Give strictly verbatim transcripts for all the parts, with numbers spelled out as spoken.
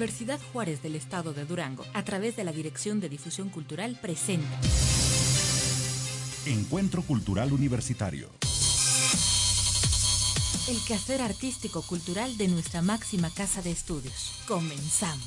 Universidad Juárez del Estado de Durango, a través de la Dirección de Difusión Cultural, presenta Encuentro Cultural Universitario. El quehacer artístico-cultural de nuestra máxima casa de estudios. Comenzamos.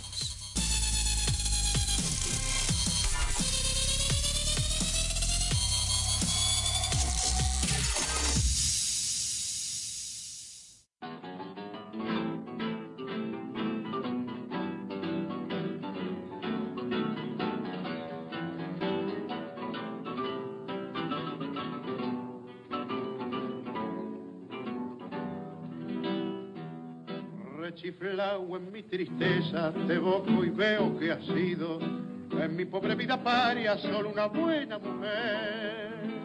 Rechiflao en mi tristeza, te evoco y veo que has sido en mi pobre vida paria solo una buena mujer.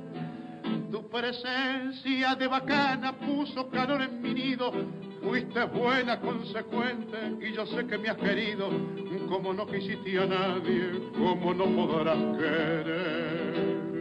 Tu presencia de bacana puso calor en mi nido, fuiste buena, consecuente, y yo sé que me has querido, como no quisiste a nadie, como no podrás querer.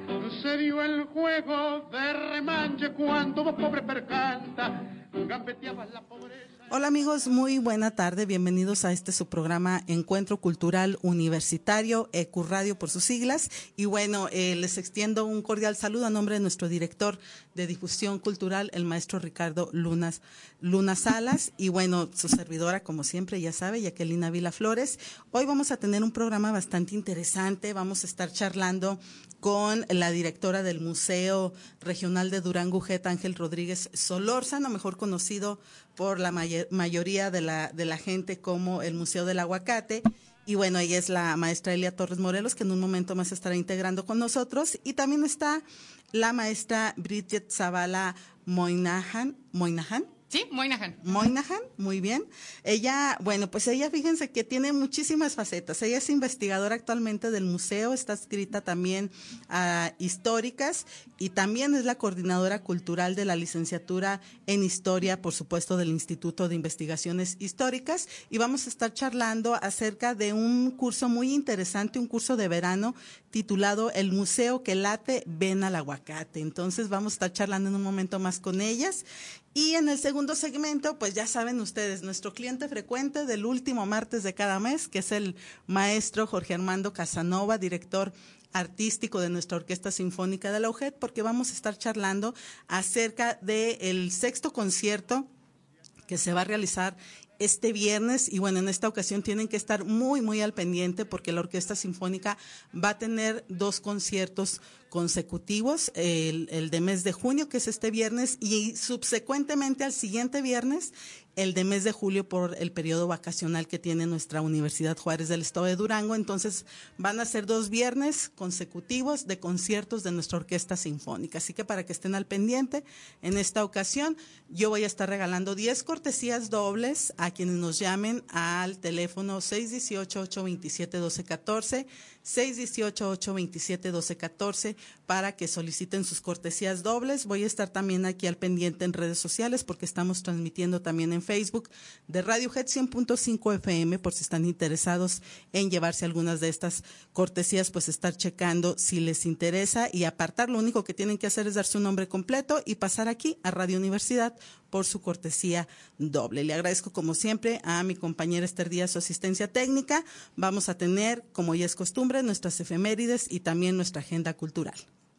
Se dio el juego de remanche cuando vos pobre percanta, gambeteabas la pobreza. Hola amigos, muy buena tarde, bienvenidos a este su programa Encuentro Cultural Universitario, E Q Radio por sus siglas, y bueno, eh, les extiendo un cordial saludo a nombre de nuestro director de difusión cultural, el maestro Ricardo Lunas, Luna Salas, y bueno, su servidora como siempre, ya sabe, Jacqueline Ávila Flores. Hoy vamos a tener un programa bastante interesante, vamos a estar charlando con la directora del Museo Regional de Durango, U G E T, Ángel Rodríguez Solórzano, mejor conocido por la may- mayoría de la, de la gente como el Museo del Aguacate. Y bueno, ella es la maestra Elia Torres Morelos, que en un momento más estará integrando con nosotros. Y también está la maestra Bridget Zavala Moynahan, Moynahan. Sí, Moynahan. Moynahan, muy bien. Ella, bueno, pues ella, fíjense que tiene muchísimas facetas. Ella es investigadora actualmente del museo, está adscrita también a históricas y también es la coordinadora cultural de la licenciatura en historia, por supuesto, del Instituto de Investigaciones Históricas. Y vamos a estar charlando acerca de un curso muy interesante, un curso de verano titulado El Museo que Late, Ven al Aguacate. Entonces vamos a estar charlando en un momento más con ellas. Y en el segundo segmento, pues ya saben ustedes, nuestro cliente frecuente del último martes de cada mes, que es el maestro Jorge Armando Casanova, director artístico de nuestra Orquesta Sinfónica de la U G E T, porque vamos a estar charlando acerca del sexto concierto que se va a realizar este viernes, y bueno, en esta ocasión tienen que estar muy, muy al pendiente porque la Orquesta Sinfónica va a tener dos conciertos consecutivos, el, el de mes de junio, que es este viernes, y subsecuentemente al siguiente viernes, el de mes de julio por el periodo vacacional que tiene nuestra Universidad Juárez del Estado de Durango. Entonces van a ser dos viernes consecutivos de conciertos de nuestra Orquesta Sinfónica. Así que para que estén al pendiente, en esta ocasión yo voy a estar regalando diez cortesías dobles a quienes nos llamen al teléfono seis uno ocho, ocho dos siete, uno dos uno cuatro, seis uno ocho, ocho dos siete, uno dos uno cuatro, para que soliciten sus cortesías dobles. Voy a estar también aquí al pendiente en redes sociales porque estamos transmitiendo también en Facebook de Radio U G E T cien punto cinco F M, por si están interesados en llevarse algunas de estas cortesías, pues estar checando si les interesa y apartar. Lo único que tienen que hacer es dar su nombre completo y pasar aquí a Radio Universidad por su cortesía doble. Le agradezco como siempre a mi compañera Esther Díaz su asistencia técnica. Vamos a tener, como ya es costumbre, nuestras efemérides y también nuestra agenda cultural.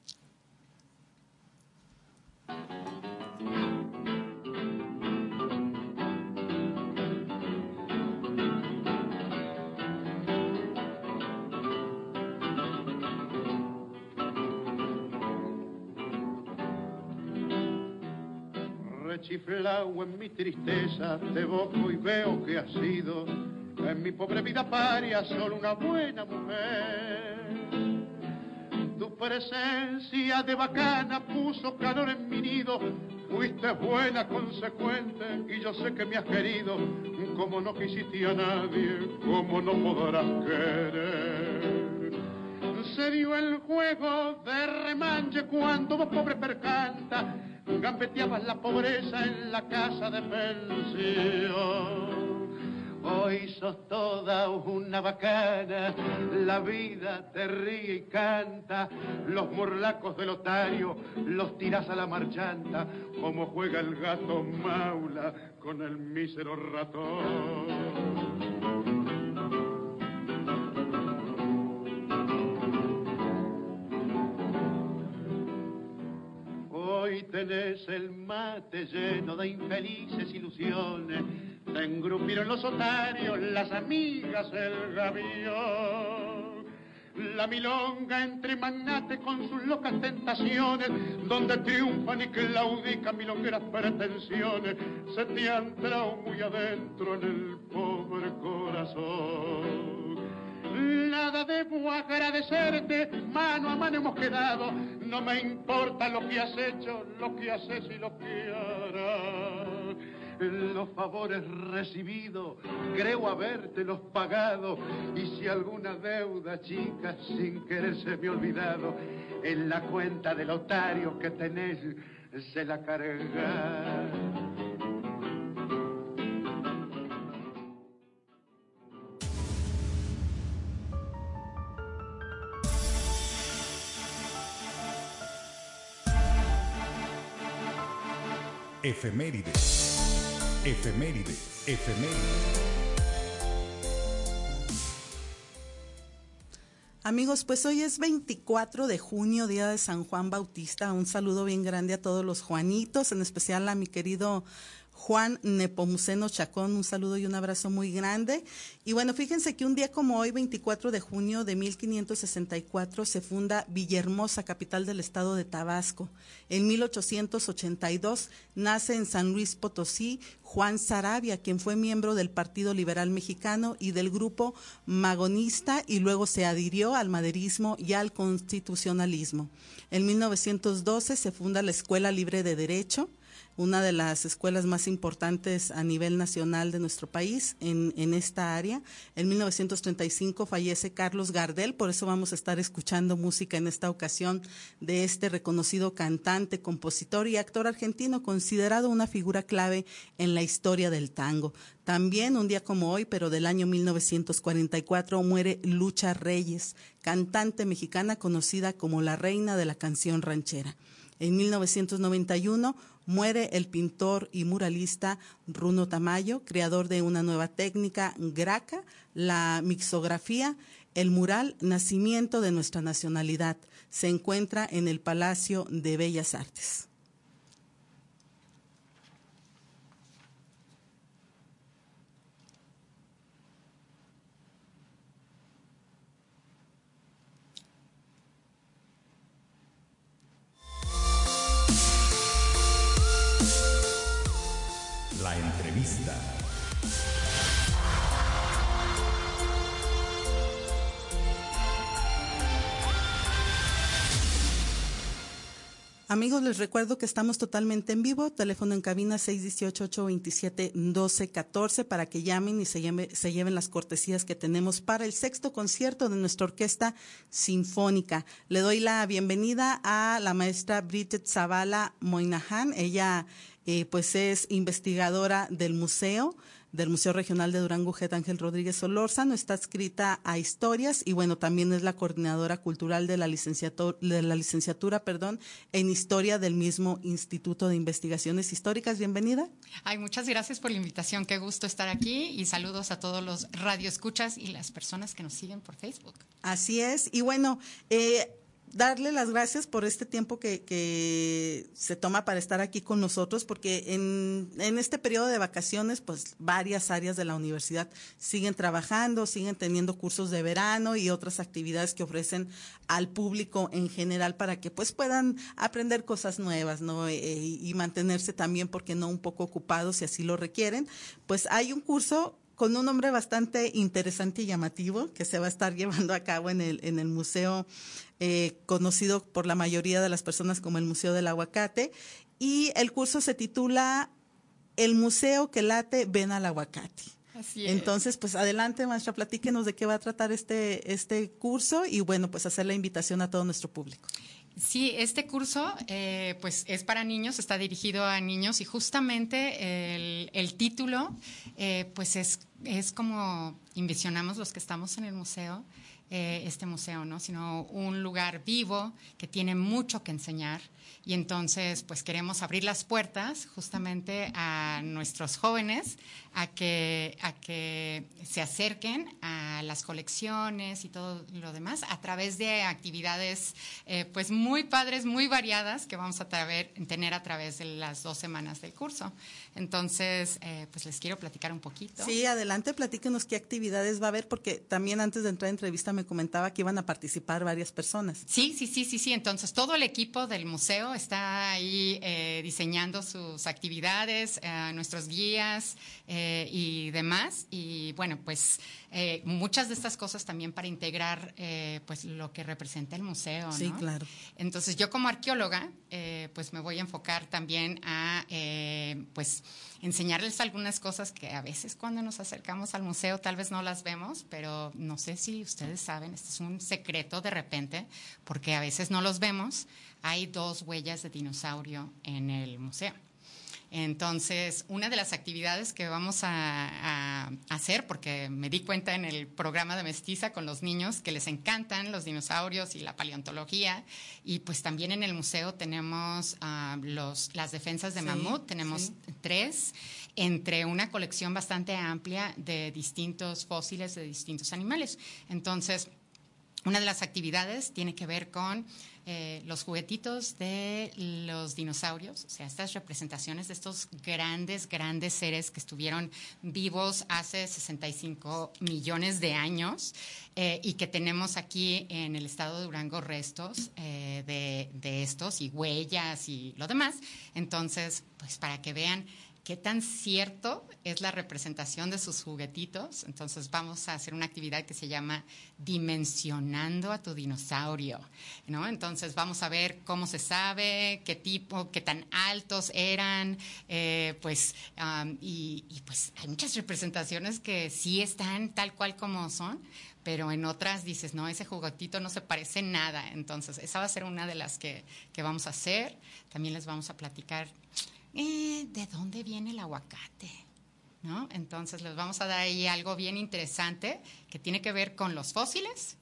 Rechiflao en mi tristeza, te evoco y veo que has sido en mi pobre vida paria solo una buena mujer. Tu presencia de bacana puso calor en mi nido, fuiste buena, consecuente, y yo sé que me has querido, como no quisiste a nadie, como no podrás querer. Se dio el juego de remanche cuando vos pobre percanta, gambeteabas la pobreza en la casa de pensión. Hoy sos toda una bacana, la vida te ríe y canta, los morlacos del otario los tirás a la marchanta, como juega el gato maula con el mísero ratón. tenés el mate lleno de infelices ilusiones. Te engrupieron los otarios, las amigas, el gavión. La milonga entre magnates con sus locas tentaciones, donde triunfan y claudican milongueras pretensiones, se te han entrado muy adentro en el pobre corazón. Nada debo agradecerte, mano a mano hemos quedado, no me importa lo que has hecho, lo que haces y lo que harás. Los favores recibidos, creo habértelos pagado, y si alguna deuda chica sin querer se me ha olvidado, en la cuenta del otario que tenés se la carga. Efemérides. Efemérides, efemérides. Amigos, pues hoy es veinticuatro de junio, día de San Juan Bautista. Un saludo bien grande a todos los Juanitos, en especial a mi querido Juan Nepomuceno Chacón, un saludo y un abrazo muy grande. Y bueno, fíjense que un día como hoy, veinticuatro de junio de mil quinientos sesenta y cuatro, se funda Villahermosa, capital del estado de Tabasco. En mil ochocientos ochenta y dos nace en San Luis Potosí Juan Saravia, quien fue miembro del Partido Liberal Mexicano y del grupo magonista, y luego se adhirió al maderismo y al constitucionalismo. En mil novecientos doce se funda la Escuela Libre de Derecho, una de las escuelas más importantes a nivel nacional de nuestro país en, en esta área. En mil novecientos treinta y cinco fallece Carlos Gardel, por eso vamos a estar escuchando música en esta ocasión de este reconocido cantante, compositor y actor argentino, considerado una figura clave en la historia del tango. También un día como hoy, pero del año mil novecientos cuarenta y cuatro, muere Lucha Reyes, cantante mexicana conocida como la reina de la canción ranchera. En mil novecientos noventa y uno muere el pintor y muralista Bruno Tamayo, creador de una nueva técnica graca, la mixografía. El mural Nacimiento de nuestra nacionalidad se encuentra en el Palacio de Bellas Artes. La entrevista. Amigos, les recuerdo que estamos totalmente en vivo, teléfono en cabina seis uno ocho, ocho dos siete, uno dos uno cuatro para que llamen y se, llame, se lleven las cortesías que tenemos para el sexto concierto de nuestra orquesta sinfónica. Le doy la bienvenida a la maestra Bridget Zavala Moynihan. Ella eh, pues es investigadora del museo, del Museo Regional de Durango Jet Ángel Rodríguez Solórzano, está adscrita a historias y bueno, también es la coordinadora cultural de la licenciatura, de la licenciatura, perdón, en historia del mismo Instituto de Investigaciones Históricas. Bienvenida. Ay, muchas gracias por la invitación, qué gusto estar aquí y saludos a todos los radioescuchas y las personas que nos siguen por Facebook. Así es, y bueno, eh, darle las gracias por este tiempo que, que se toma para estar aquí con nosotros, porque en, en este periodo de vacaciones, pues varias áreas de la universidad siguen trabajando, siguen teniendo cursos de verano y otras actividades que ofrecen al público en general para que pues puedan aprender cosas nuevas, ¿no? E, y mantenerse también, porque no, un poco ocupados si así lo requieren. Pues hay un curso con un nombre bastante interesante y llamativo que se va a estar llevando a cabo en el, en el museo eh, conocido por la mayoría de las personas como el Museo del Aguacate, y el curso se titula El Museo que Late, ven al Aguacate. Así es. Entonces, pues adelante, maestra, platíquenos de qué va a tratar este, este curso y bueno, pues hacer la invitación a todo nuestro público. Sí, este curso eh, pues es para niños, está dirigido a niños y justamente el, el título eh, pues es, es como envisionamos los que estamos en el museo, eh, este museo, ¿no? Sino un lugar vivo que tiene mucho que enseñar. Y entonces, pues queremos abrir las puertas justamente a nuestros jóvenes a que, a que se acerquen a las colecciones y todo lo demás a través de actividades eh, pues muy padres, muy variadas que vamos a traer, tener a través de las dos semanas del curso. Entonces, eh, pues les quiero platicar un poquito. Sí, adelante, platíquenos qué actividades va a haber, porque también antes de entrar a entrevista me comentaba que iban a participar varias personas. Sí, sí, sí, sí, sí. Entonces, todo el equipo del museo está ahí eh, diseñando sus actividades, eh, nuestros guías eh, y demás. Y bueno, pues eh, muchas de estas cosas también para integrar eh, pues lo que representa el museo, ¿no? Sí, claro. Entonces, yo como arqueóloga, eh, pues me voy a enfocar también a, eh, pues, enseñarles algunas cosas que a veces cuando nos acercamos al museo tal vez no las vemos, pero no sé si ustedes saben, este es un secreto de repente, porque a veces no los vemos. Hay dos huellas de dinosaurio en el museo. Entonces, una de las actividades que vamos a, a hacer, porque me di cuenta en el programa de Mestiza con los niños que les encantan los dinosaurios y la paleontología, y pues también en el museo tenemos uh, los, las defensas de sí, mamut, tenemos sí. tres, entre una colección bastante amplia de distintos fósiles de distintos animales. Entonces, una de las actividades tiene que ver con eh, los juguetitos de los dinosaurios, o sea, estas representaciones de estos grandes, grandes seres que estuvieron vivos hace sesenta y cinco millones de años eh, y que tenemos aquí en el estado de Durango restos eh, de, de estos y huellas y lo demás. Entonces, pues para que vean qué tan cierto es la representación de sus juguetitos. Entonces vamos a hacer una actividad que se llama Dimensionando a tu dinosaurio, ¿no? Entonces vamos a ver cómo se sabe, qué tipo, qué tan altos eran, eh, pues, um, y, y pues hay muchas representaciones que sí están tal cual como son, pero en otras dices, no, ese juguetito no se parece nada. Entonces esa va a ser una de las que, que vamos a hacer. También les vamos a platicar Eh, ¿de dónde viene el aguacate? ¿No? Entonces les vamos a dar ahí algo bien interesante que tiene que ver con los fósiles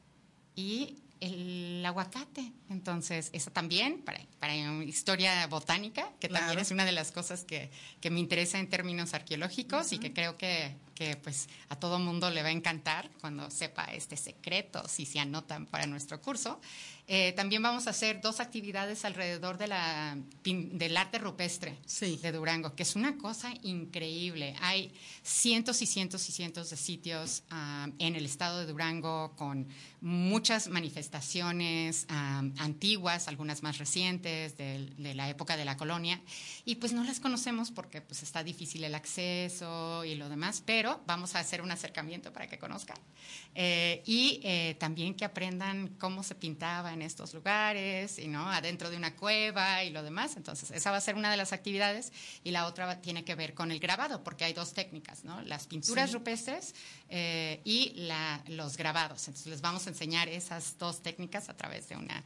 y el aguacate. Entonces, eso también para, para historia botánica, que claro. También es una de las cosas que, que me interesa en términos arqueológicos uh-huh. Y que creo que, que pues a todo mundo le va a encantar cuando sepa este secreto, si se anotan para nuestro curso. Eh, también vamos a hacer dos actividades alrededor de la, del arte rupestre sí. de Durango, que es una cosa increíble. Hay cientos y cientos y cientos de sitios um, en el estado de Durango con muchas manifestaciones um, antiguas, algunas más recientes, de, de la época de la colonia, y pues no las conocemos porque pues está difícil el acceso y lo demás, pero vamos a hacer un acercamiento para que conozcan. Eh, y eh, también que aprendan cómo se pintaba en estos lugares, y no adentro de una cueva y lo demás. Entonces esa va a ser una de las actividades, y la otra tiene que ver con el grabado, porque hay dos técnicas, ¿no? Las pinturas sí. rupestres eh, y la, los grabados. Entonces les vamos a enseñar esas dos técnicas a través de una,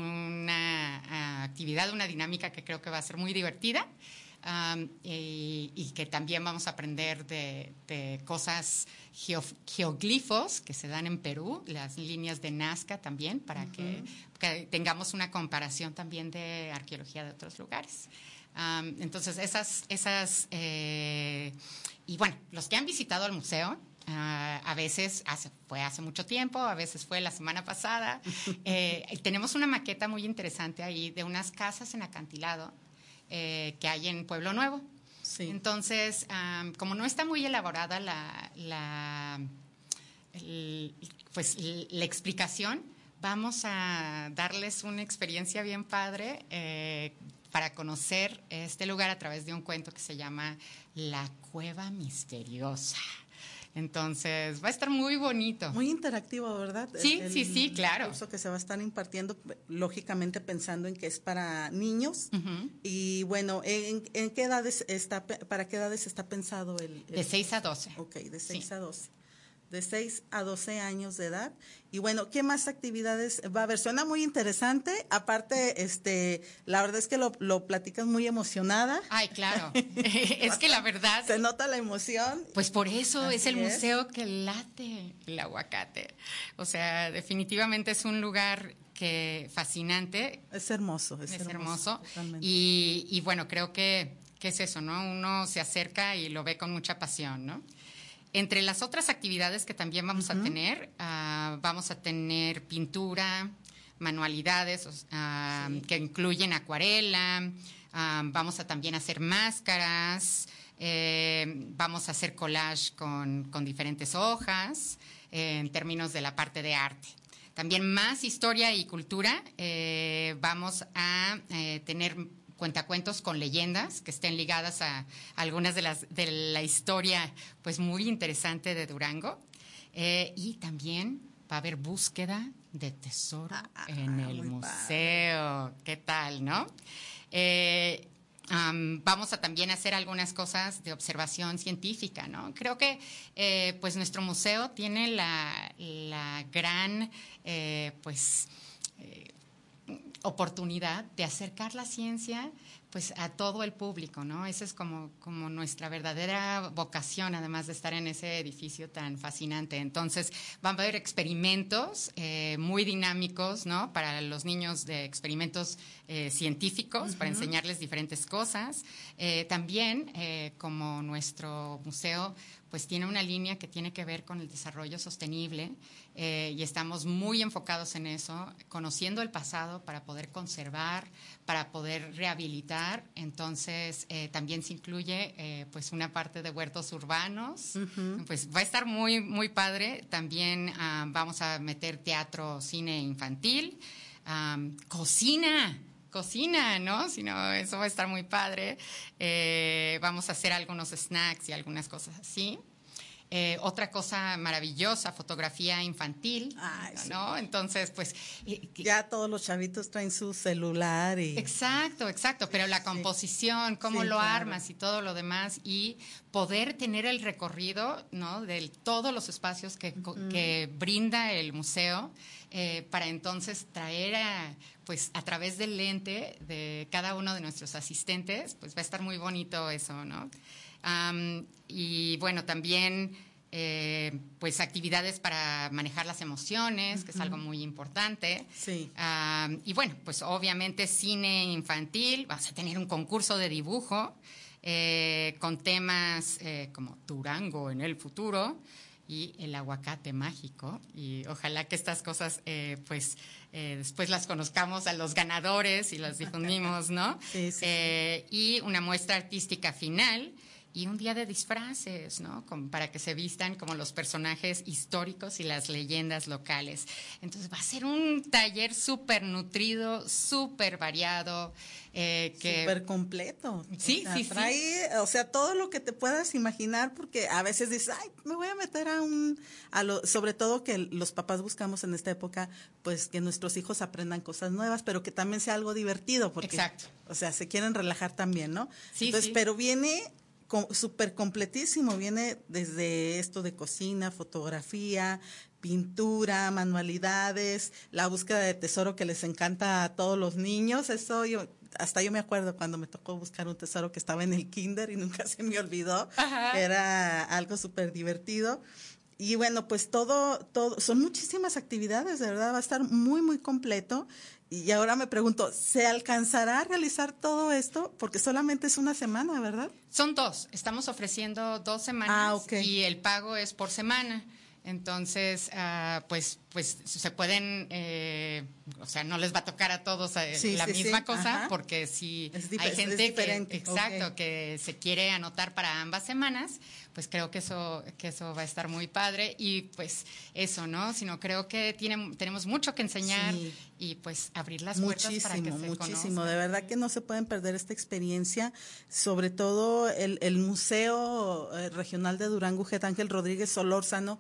una uh, actividad, una dinámica que creo que va a ser muy divertida. Um, y, y que también vamos a aprender de, de cosas geo, geoglifos que se dan en Perú, las líneas de Nazca también, para uh-huh. que, que tengamos una comparación también de arqueología de otros lugares. Um, entonces, esas, esas eh, y bueno, los que han visitado el museo, uh, a veces hace, fue hace mucho tiempo, a veces fue la semana pasada, eh, tenemos una maqueta muy interesante ahí de unas casas en acantilado Eh, que hay en Pueblo Nuevo. Sí. Entonces, um, como no está muy elaborada la, la, el, pues, la explicación, vamos a darles una experiencia bien padre eh, para conocer este lugar a través de un cuento que se llama La Cueva Misteriosa. Entonces, va a estar muy bonito. Muy interactivo, ¿verdad? Sí, el, sí, sí, claro. El curso que se va a estar impartiendo, lógicamente pensando en que es para niños. Uh-huh. Y bueno, ¿en, en qué edades está, para qué edades está pensado el, el de seis a doce. Ok, de seis sí. a doce. de seis a doce años de edad. Y bueno, ¿qué más actividades va a haber? Suena muy interesante. Aparte, este, la verdad es que lo, lo platicas muy emocionada. Ay, claro. Es que la verdad... Se nota la emoción. Pues por eso Así es el es. museo que late el aguacate. O sea, definitivamente es un lugar que fascinante. Es hermoso. Es, Es hermoso. hermoso. Y, y bueno, creo que, que es eso, ¿no? Uno se acerca y lo ve con mucha pasión, ¿no? Entre las otras actividades que también vamos uh-huh. a tener, uh, vamos a tener pintura, manualidades uh, sí. que incluyen acuarela, uh, vamos a también hacer máscaras, eh, vamos a hacer collage con, con diferentes hojas, eh, en términos de la parte de arte. También más historia y cultura, eh, vamos a eh, tener cuentacuentos con leyendas que estén ligadas a algunas de las de la historia pues muy interesante de Durango, eh, y también va a haber búsqueda de tesoro ah, en el museo. Padre. ¿Qué tal, no? Eh, Um, vamos a también hacer algunas cosas de observación científica, ¿no? Creo que eh, pues nuestro museo tiene la, la gran eh, pues eh, oportunidad de acercar la ciencia pues a todo el público, ¿no? Esa es como, como nuestra verdadera vocación, además de estar en ese edificio tan fascinante. Entonces, van a haber experimentos eh, muy dinámicos, ¿no? Para los niños, de experimentos eh, científicos, uh-huh. para enseñarles diferentes cosas. Eh, también, eh, como nuestro museo pues tiene una línea que tiene que ver con el desarrollo sostenible, eh, y estamos muy enfocados en eso, conociendo el pasado para poder conservar, para poder rehabilitar. Entonces, eh, también se incluye eh, pues una parte de huertos urbanos. Uh-huh. Pues va a estar muy, muy padre. También uh, vamos a meter teatro, cine infantil, um, cocina. Cocina, ¿no? Si no, eso va a estar muy padre. Eh, vamos a hacer algunos snacks y algunas cosas así. Eh, otra cosa maravillosa, fotografía infantil. Ay, ¿no? Sí. Entonces, pues... Eh, ya todos los chavitos traen su celular y... Exacto, exacto, pero la composición, sí. cómo sí, lo claro. armas y todo lo demás, y poder tener el recorrido, ¿no? De todos los espacios que, uh-huh. que brinda el museo, eh, para entonces traer a... pues a través del lente de cada uno de nuestros asistentes, pues va a estar muy bonito eso, ¿no? Um, y bueno, también eh, pues actividades para manejar las emociones, uh-huh. que es algo muy importante. Sí. Um, y bueno, pues obviamente cine infantil, vamos a tener un concurso de dibujo eh, con temas eh, como Durango en el futuro y el aguacate mágico, y ojalá que estas cosas eh, pues eh, después las conozcamos a los ganadores y las difundimos, ¿no? Sí, sí, eh, y una muestra artística final y un día de disfraces, ¿no? Como para que se vistan como los personajes históricos y las leyendas locales. Entonces va a ser un taller súper nutrido, súper variado. Eh, que... Súper completo. Sí, o sea, sí, trae, sí. O sea, todo lo que te puedas imaginar, porque a veces dices, ay, me voy a meter a un... A lo, sobre todo que los papás buscamos en esta época, pues que nuestros hijos aprendan cosas nuevas, pero que también sea algo divertido. Porque, exacto. O sea, se quieren relajar también, ¿no? Sí, Entonces, sí. pero viene... súper completísimo, viene desde esto de cocina, fotografía, pintura, manualidades, la búsqueda de tesoro que les encanta a todos los niños. Eso yo, hasta yo me acuerdo cuando me tocó buscar un tesoro que estaba en el kinder y nunca se me olvidó. Ajá. Era algo súper divertido. Y bueno, pues todo, todo, son muchísimas actividades, de verdad, va a estar muy, muy completo. Y ahora me pregunto, ¿se alcanzará a realizar todo esto? Porque solamente es una semana, ¿verdad? Son dos. Estamos ofreciendo dos semanas ah, okay. y el pago es por semana. Entonces, uh, pues, pues se pueden, eh, o sea, no les va a tocar a todos eh, sí, la sí, misma sí. cosa, Ajá. porque si dif- hay gente que, exacto, okay. que se quiere anotar para ambas semanas, pues creo que eso, que eso va a estar muy padre. Y pues eso, ¿no? Sino creo que tiene, tenemos mucho que enseñar sí. y pues abrir las puertas muchísimo, para que se muchísimo. conozcan. De verdad que no se pueden perder esta experiencia, sobre todo el, el Museo Regional de Durango, Ujeda Ángel Rodríguez Solórzano,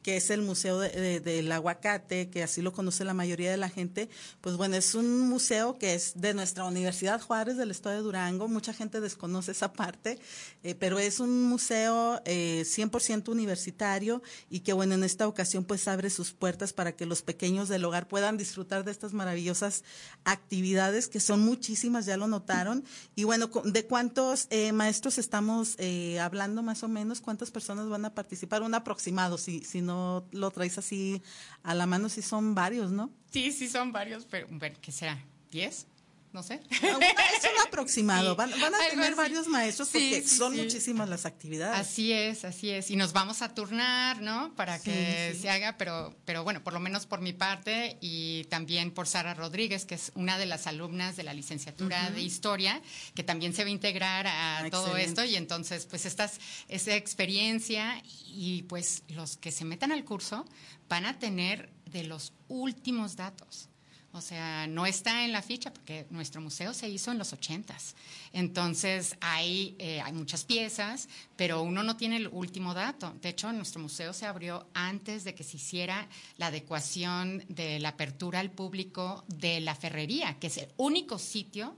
que es el Museo de, de, del Aguacate, que así lo conoce la mayoría de la gente, pues bueno, es un museo que es de nuestra Universidad Juárez del Estado de Durango. Mucha gente desconoce esa parte, eh, pero es un museo eh, cien por ciento universitario y que bueno, en esta ocasión pues abre sus puertas para que los pequeños del hogar puedan disfrutar de estas maravillosas actividades, que son muchísimas, ya lo notaron. Y bueno, ¿de cuántos eh, maestros estamos eh, hablando más o menos? ¿Cuántas personas van a participar? Un aproximado, si, si no lo traes así a la mano, si son varios, ¿no? Sí, sí son varios, pero bueno, ¿qué será? ¿diez? No sé. Es un aproximado. Sí, van, van a tener así. varios maestros porque sí, sí, son sí. muchísimas las actividades. Así es, así es. Y nos vamos a turnar, ¿no? Para Sí, que sí. se haga, pero, pero bueno, por lo menos por mi parte y también por Sara Rodríguez, que es una de las alumnas de la licenciatura uh-huh. de Historia, que también se va a integrar a ah, todo excelente. esto. Y entonces, pues, estas, esa experiencia y pues los que se metan al curso van a tener de los últimos datos. O sea, no está en la ficha porque nuestro museo se hizo en los ochentas. Entonces, hay, eh, hay muchas piezas, pero uno no tiene el último dato. De hecho, nuestro museo se abrió antes de que se hiciera la adecuación de la apertura al público de la Ferrería, que es el único sitio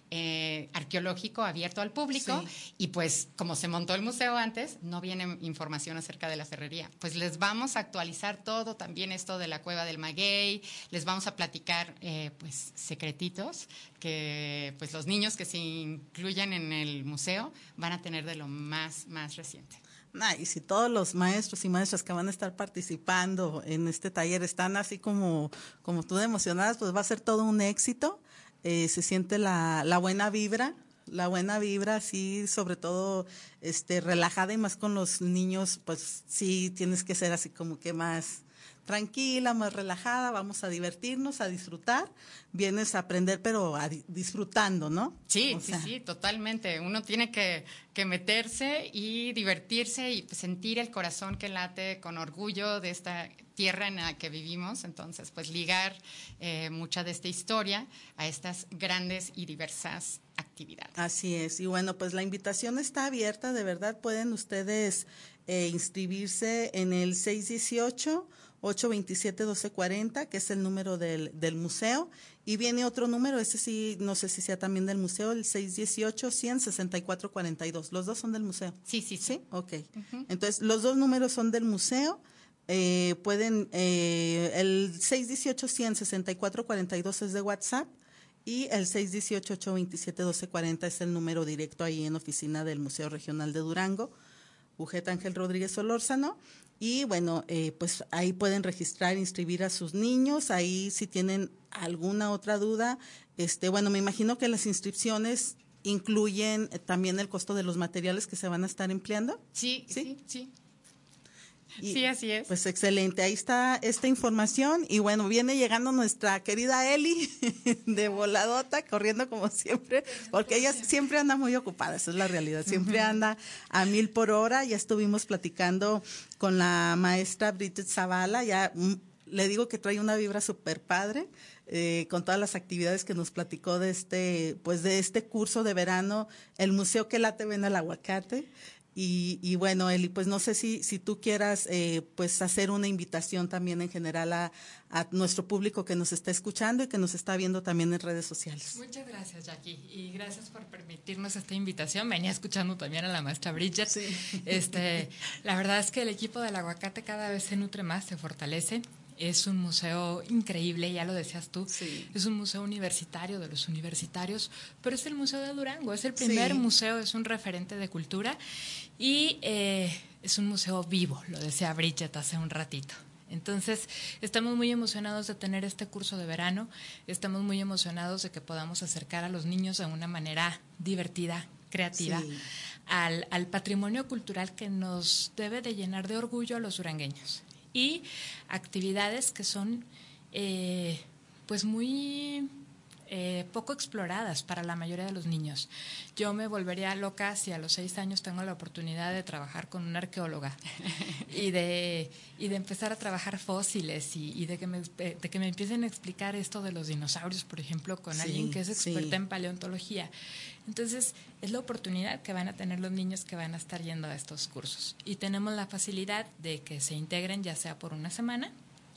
Eh, arqueológico abierto al público sí. Y pues como se montó el museo antes, no viene información acerca de la ferrería. Pues les vamos a actualizar todo, también esto de la cueva del maguey, les vamos a platicar eh, pues secretitos que pues los niños que se incluyan en el museo van a tener de lo más, más reciente. Nah, y si todos los maestros y maestras que van a estar participando en este taller están así como, como tú de emocionadas, pues va a ser todo un éxito. Eh, se siente la, la buena vibra, la buena vibra, sí, sobre todo este, relajada y más con los niños, pues sí tienes que ser así como que más tranquila, más relajada, vamos a divertirnos, a disfrutar, vienes a aprender pero a di- disfrutando, ¿no? Sí, o sí, sea. sí, totalmente. Uno tiene que, que meterse y divertirse y sentir el corazón que late con orgullo de esta tierra en la que vivimos. Entonces, pues ligar eh, mucha de esta historia a estas grandes y diversas actividades. Así es. Y bueno, pues la invitación está abierta, de verdad pueden ustedes eh, inscribirse en el seis uno ocho, ocho dos siete, uno dos cuatro cero, que es el número del, del museo. Y viene otro número, ese sí, no sé si sea también del museo, el seis uno ocho, cien, sesenta y cuatro cuarenta y dos. Los dos son del museo. Sí, sí, sí. ¿Sí? Ok. Uh-huh. Entonces, los dos números son del museo. Eh, pueden, eh, el seis uno ocho, cien, sesenta y cuatro cuarenta y dos es de WhatsApp y el seis uno ocho, ocho dos siete, uno dos cuatro cero es el número directo ahí en oficina del Museo Regional de Durango, U G E T Ángel Rodríguez Solórzano. Y bueno, eh, pues ahí pueden registrar, inscribir a sus niños. Ahí si tienen alguna otra duda, este, bueno, me imagino que las inscripciones incluyen eh, también el costo de los materiales que se van a estar empleando. Sí, sí, sí. sí. Y, sí, así es. Pues excelente, ahí está esta información y bueno, viene llegando nuestra querida Eli de voladota, corriendo como siempre, porque ella siempre anda muy ocupada, esa es la realidad, siempre anda a mil por hora. Ya estuvimos platicando con la maestra Bridget Zavala, ya mm, le digo que trae una vibra súper padre, eh, con todas las actividades que nos platicó de este, pues de este curso de verano, el Museo que late ven al aguacate. Y, y bueno, Eli, pues no sé si, si tú quieras eh, pues hacer una invitación también en general a, a nuestro público que nos está escuchando y que nos está viendo también en redes sociales. Muchas gracias, Jackie, y gracias por permitirnos esta invitación. Venía escuchando también a la maestra Bridget. Sí. Este, la verdad es que el equipo del aguacate cada vez se nutre más, se fortalece. Es un museo increíble, ya lo decías tú, sí. Es un museo universitario de los universitarios, pero es el Museo de Durango, es el primer sí. museo, es un referente de cultura y eh, es un museo vivo, lo decía Bridget hace un ratito. Entonces, estamos muy emocionados de tener este curso de verano, estamos muy emocionados de que podamos acercar a los niños de una manera divertida, creativa, sí. al, al patrimonio cultural que nos debe de llenar de orgullo a los durangueños. Y actividades que son eh, pues muy eh, poco exploradas para la mayoría de los niños. Yo me volvería loca si a los seis años tengo la oportunidad de trabajar con una arqueóloga y de y de empezar a trabajar fósiles y, y de que me de que me empiecen a explicar esto de los dinosaurios, por ejemplo, con sí, alguien que es experta sí. en paleontología. Entonces, es la oportunidad que van a tener los niños que van a estar yendo a estos cursos. Y tenemos la facilidad de que se integren ya sea por una semana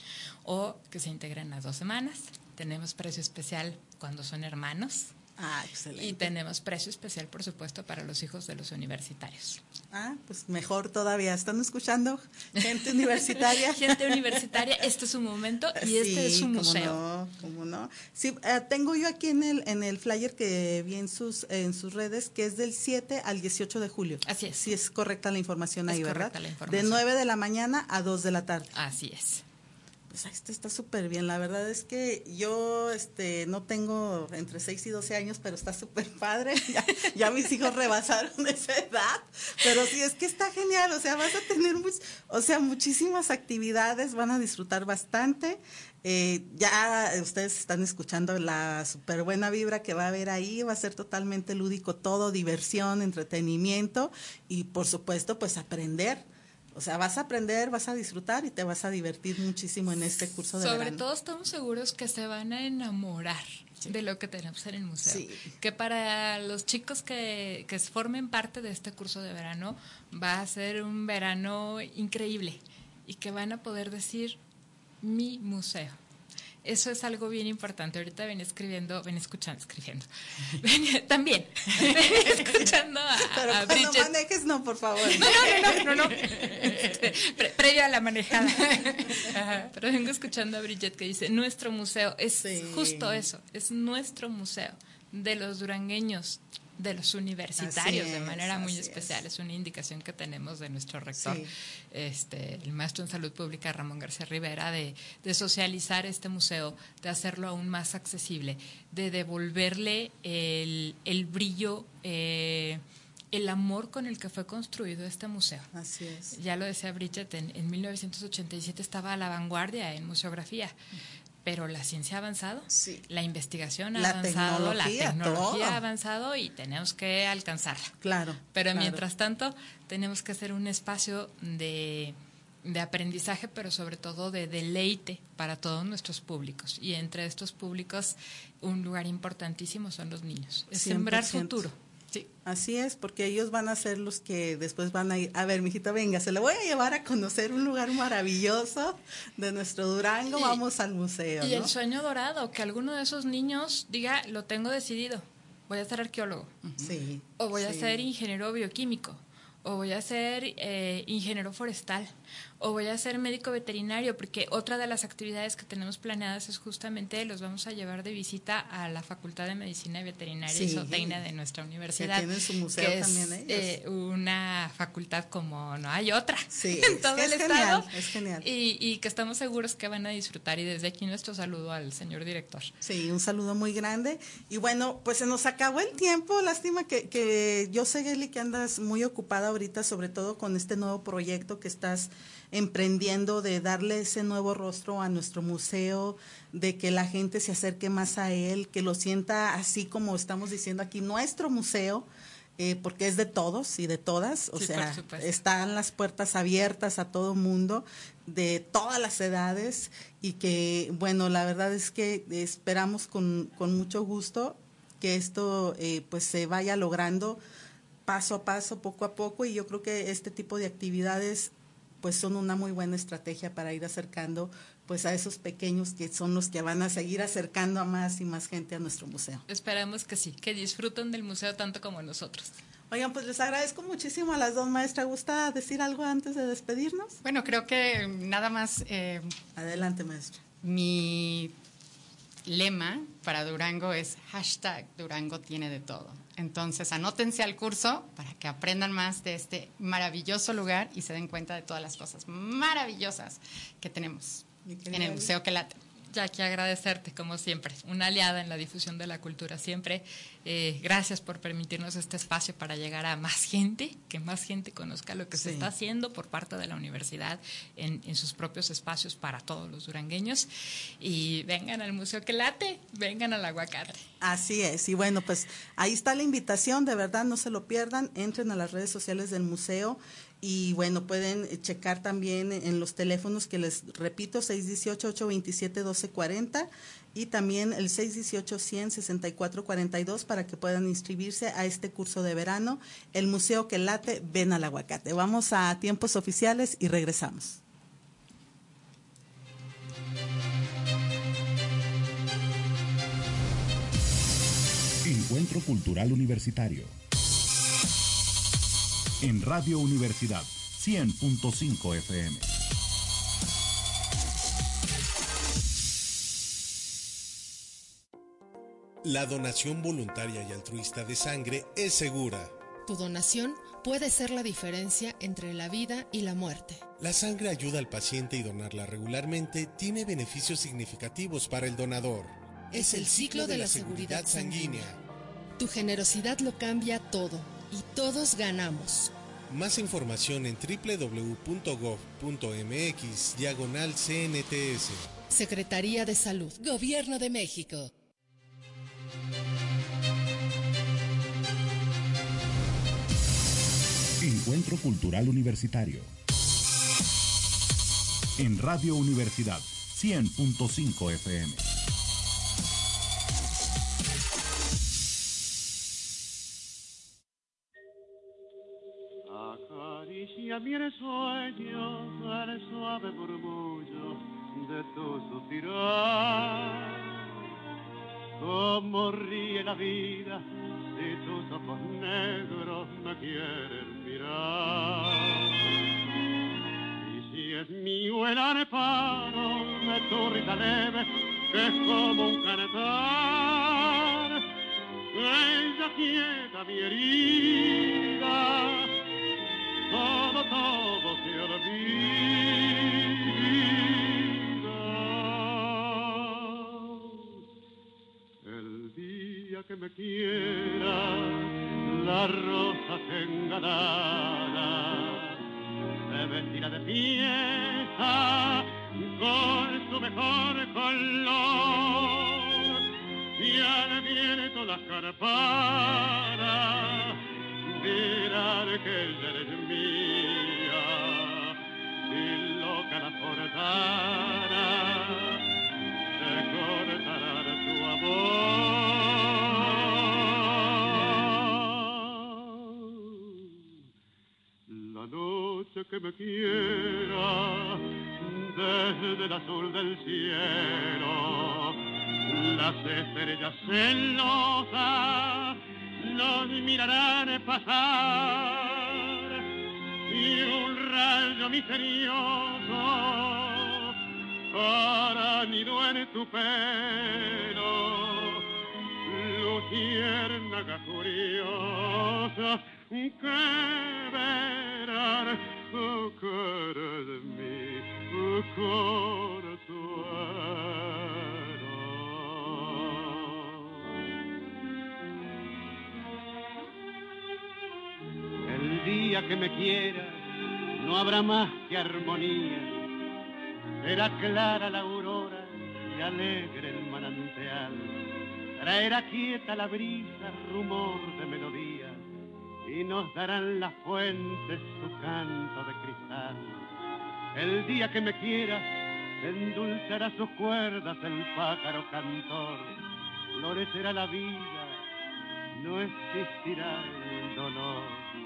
o que se integren las dos semanas. Tenemos precio especial cuando son hermanos. Ah, excelente. Y tenemos precio especial, por supuesto, para los hijos de los universitarios. Ah, pues mejor todavía. ¿Están escuchando? Gente universitaria. Gente universitaria, este es su momento y este sí, es su cómo museo. No, cómo no. Sí, eh, tengo yo aquí en el en el flyer que vi en sus en sus redes que es del siete al dieciocho de julio. Así es. Sí, es correcta la información es ahí, ¿verdad? correcta la información. De nueve de la mañana a dos de la tarde. Así es. Pues este está súper bien, la verdad es que yo este no tengo entre seis y doce años, pero está súper padre, ya, ya mis hijos rebasaron esa edad, pero sí, es que está genial, o sea, vas a tener much, o sea, muchísimas actividades, van a disfrutar bastante, eh, ya ustedes están escuchando la súper buena vibra que va a haber ahí, va a ser totalmente lúdico todo, diversión, entretenimiento y por supuesto pues aprender. O sea, vas a aprender, vas a disfrutar y te vas a divertir muchísimo en este curso de Sobre verano. todo estamos seguros que se van a enamorar sí. de lo que tenemos en el museo. Sí. Que para los chicos que, que formen parte de este curso de verano va a ser un verano increíble y que van a poder decir mi museo. Eso es algo bien importante. Ahorita ven escribiendo, ven escuchando, escribiendo. Ven, también, ven escuchando a, Pero a cuando Bridget. manejes, no, por favor. No, no, no, no, no. Este, pre previo a la manejada. Ajá. Pero vengo escuchando a Bridget que dice, nuestro museo, es sí. justo eso, es nuestro museo de los durangueños, de los universitarios es, de manera muy especial. Es. es una indicación que tenemos de nuestro rector, sí. este, el maestro en salud pública Ramón García Rivera, de, de socializar este museo, de hacerlo aún más accesible, de devolverle el, el brillo, eh, el amor con el que fue construido este museo. Así es. Ya lo decía Bridget, en, en mil novecientos ochenta y siete estaba a la vanguardia en museografía. Uh-huh. Pero la ciencia ha avanzado, sí. la investigación ha la avanzado, la tecnología todo. ha avanzado y tenemos que alcanzarla. Claro. Pero claro. mientras tanto, tenemos que hacer un espacio de, de aprendizaje, pero sobre todo de deleite para todos nuestros públicos. Y entre estos públicos, un lugar importantísimo son los niños. Es cien por ciento. Sembrar futuro. Sí. Así es, porque ellos van a ser los que después van a ir, a ver, mijito, venga, se le voy a llevar a conocer un lugar maravilloso de nuestro Durango, y, vamos al museo. Y ¿no? el sueño dorado, que alguno de esos niños diga, lo tengo decidido, voy a ser arqueólogo, sí, o voy sí. a ser ingeniero bioquímico, o voy a ser eh, ingeniero forestal, o voy a ser médico veterinario, porque otra de las actividades que tenemos planeadas es justamente los vamos a llevar de visita a la Facultad de Medicina Veterinaria sí. y Zootecnia de nuestra universidad. Que tienen su museo que también es, ellos. Eh, una facultad como no hay otra sí, en todo es el genial, estado. Es genial. Y, y que estamos seguros que van a disfrutar. Y desde aquí nuestro saludo al señor director. Sí, un saludo muy grande. Y bueno, pues se nos acabó el tiempo. Lástima que, que yo sé, Geli, que andas muy ocupada ahorita, sobre todo con este nuevo proyecto que estás emprendiendo de darle ese nuevo rostro a nuestro museo, de que la gente se acerque más a él, que lo sienta así como estamos diciendo aquí, nuestro museo, eh, porque es de todos y de todas, o sí, sea, están las puertas abiertas a todo mundo, de todas las edades, y que, bueno, la verdad es que esperamos con, con mucho gusto que esto eh, pues se vaya logrando paso a paso, poco a poco, y yo creo que este tipo de actividades pues son una muy buena estrategia para ir acercando pues a esos pequeños que son los que van a seguir acercando a más y más gente a nuestro museo. Esperamos que sí, que disfruten del museo tanto como nosotros. Oigan, pues les agradezco muchísimo a las dos, maestra. ¿Gusta decir algo antes de despedirnos? Bueno, creo que nada más... Eh, Adelante, maestra. Mi lema para Durango es hashtag Durango tiene de todo. Entonces, anótense al curso para que aprendan más de este maravilloso lugar y se den cuenta de todas las cosas maravillosas que tenemos en el Museo Que Late. Jackie, agradecerte como siempre, una aliada en la difusión de la cultura siempre. Eh, gracias por permitirnos este espacio para llegar a más gente, que más gente conozca lo que sí. se está haciendo por parte de la universidad en, en sus propios espacios para todos los durangueños. Y vengan al Museo Que Late, vengan al Aguacate. Así es, y bueno, pues ahí está la invitación, de verdad no se lo pierdan, entren a las redes sociales del museo. Y bueno, pueden checar también en los teléfonos que les repito, seis uno ocho, ocho dos siete, uno dos doce cuarenta y también el seis dieciocho cien sesenta y cuatro cuarenta y dos para que puedan inscribirse a este curso de verano. El Museo que late, ven al aguacate. Vamos a tiempos oficiales y regresamos. Encuentro Cultural Universitario. En Radio Universidad, cien punto cinco F M. La donación voluntaria y altruista de sangre es segura. Tu donación puede ser la diferencia entre la vida y la muerte. La sangre ayuda al paciente y donarla regularmente tiene beneficios significativos para el donador. Es el ciclo de la seguridad sanguínea. Tu generosidad lo cambia todo y todos ganamos. Más información en doble u doble u doble u punto gov punto m x diagonal C N T S. Secretaría de Salud, Gobierno de México. Encuentro Cultural Universitario. En Radio Universidad, cien punto cinco F M. Acaricia mi sueño al suave murmullo de tu suspirar. Cómo ríe la vida si tus ojos negros me quieren mirar. Y si es mío el areparo de tu risa leve, que es como un cantar, ella quieta mi herida, todo, todo se olvida. El día que me quiera, la rosa engalana se vestirá de fiesta con su mejor color, y al viento las campanas dirán que ella eres mía, y loca la forzana se cortará tu amor. La noche que me quiera, desde el azul del cielo, las estrellas celosas nos mirarán pasar, y un rayo misterioso hará nido en tu pelo, luciérnaga curiosa que verán, oh, cara de mí, oh, consuelo. El día que me quiera no habrá más que armonía, será clara la aurora y alegre el manantial, traerá quieta la brisa, rumor de melodía, y nos darán las fuentes su canto de cristal. El día que me quiera endulzará sus cuerdas el pájaro cantor, florecerá la vida, no existirá el dolor.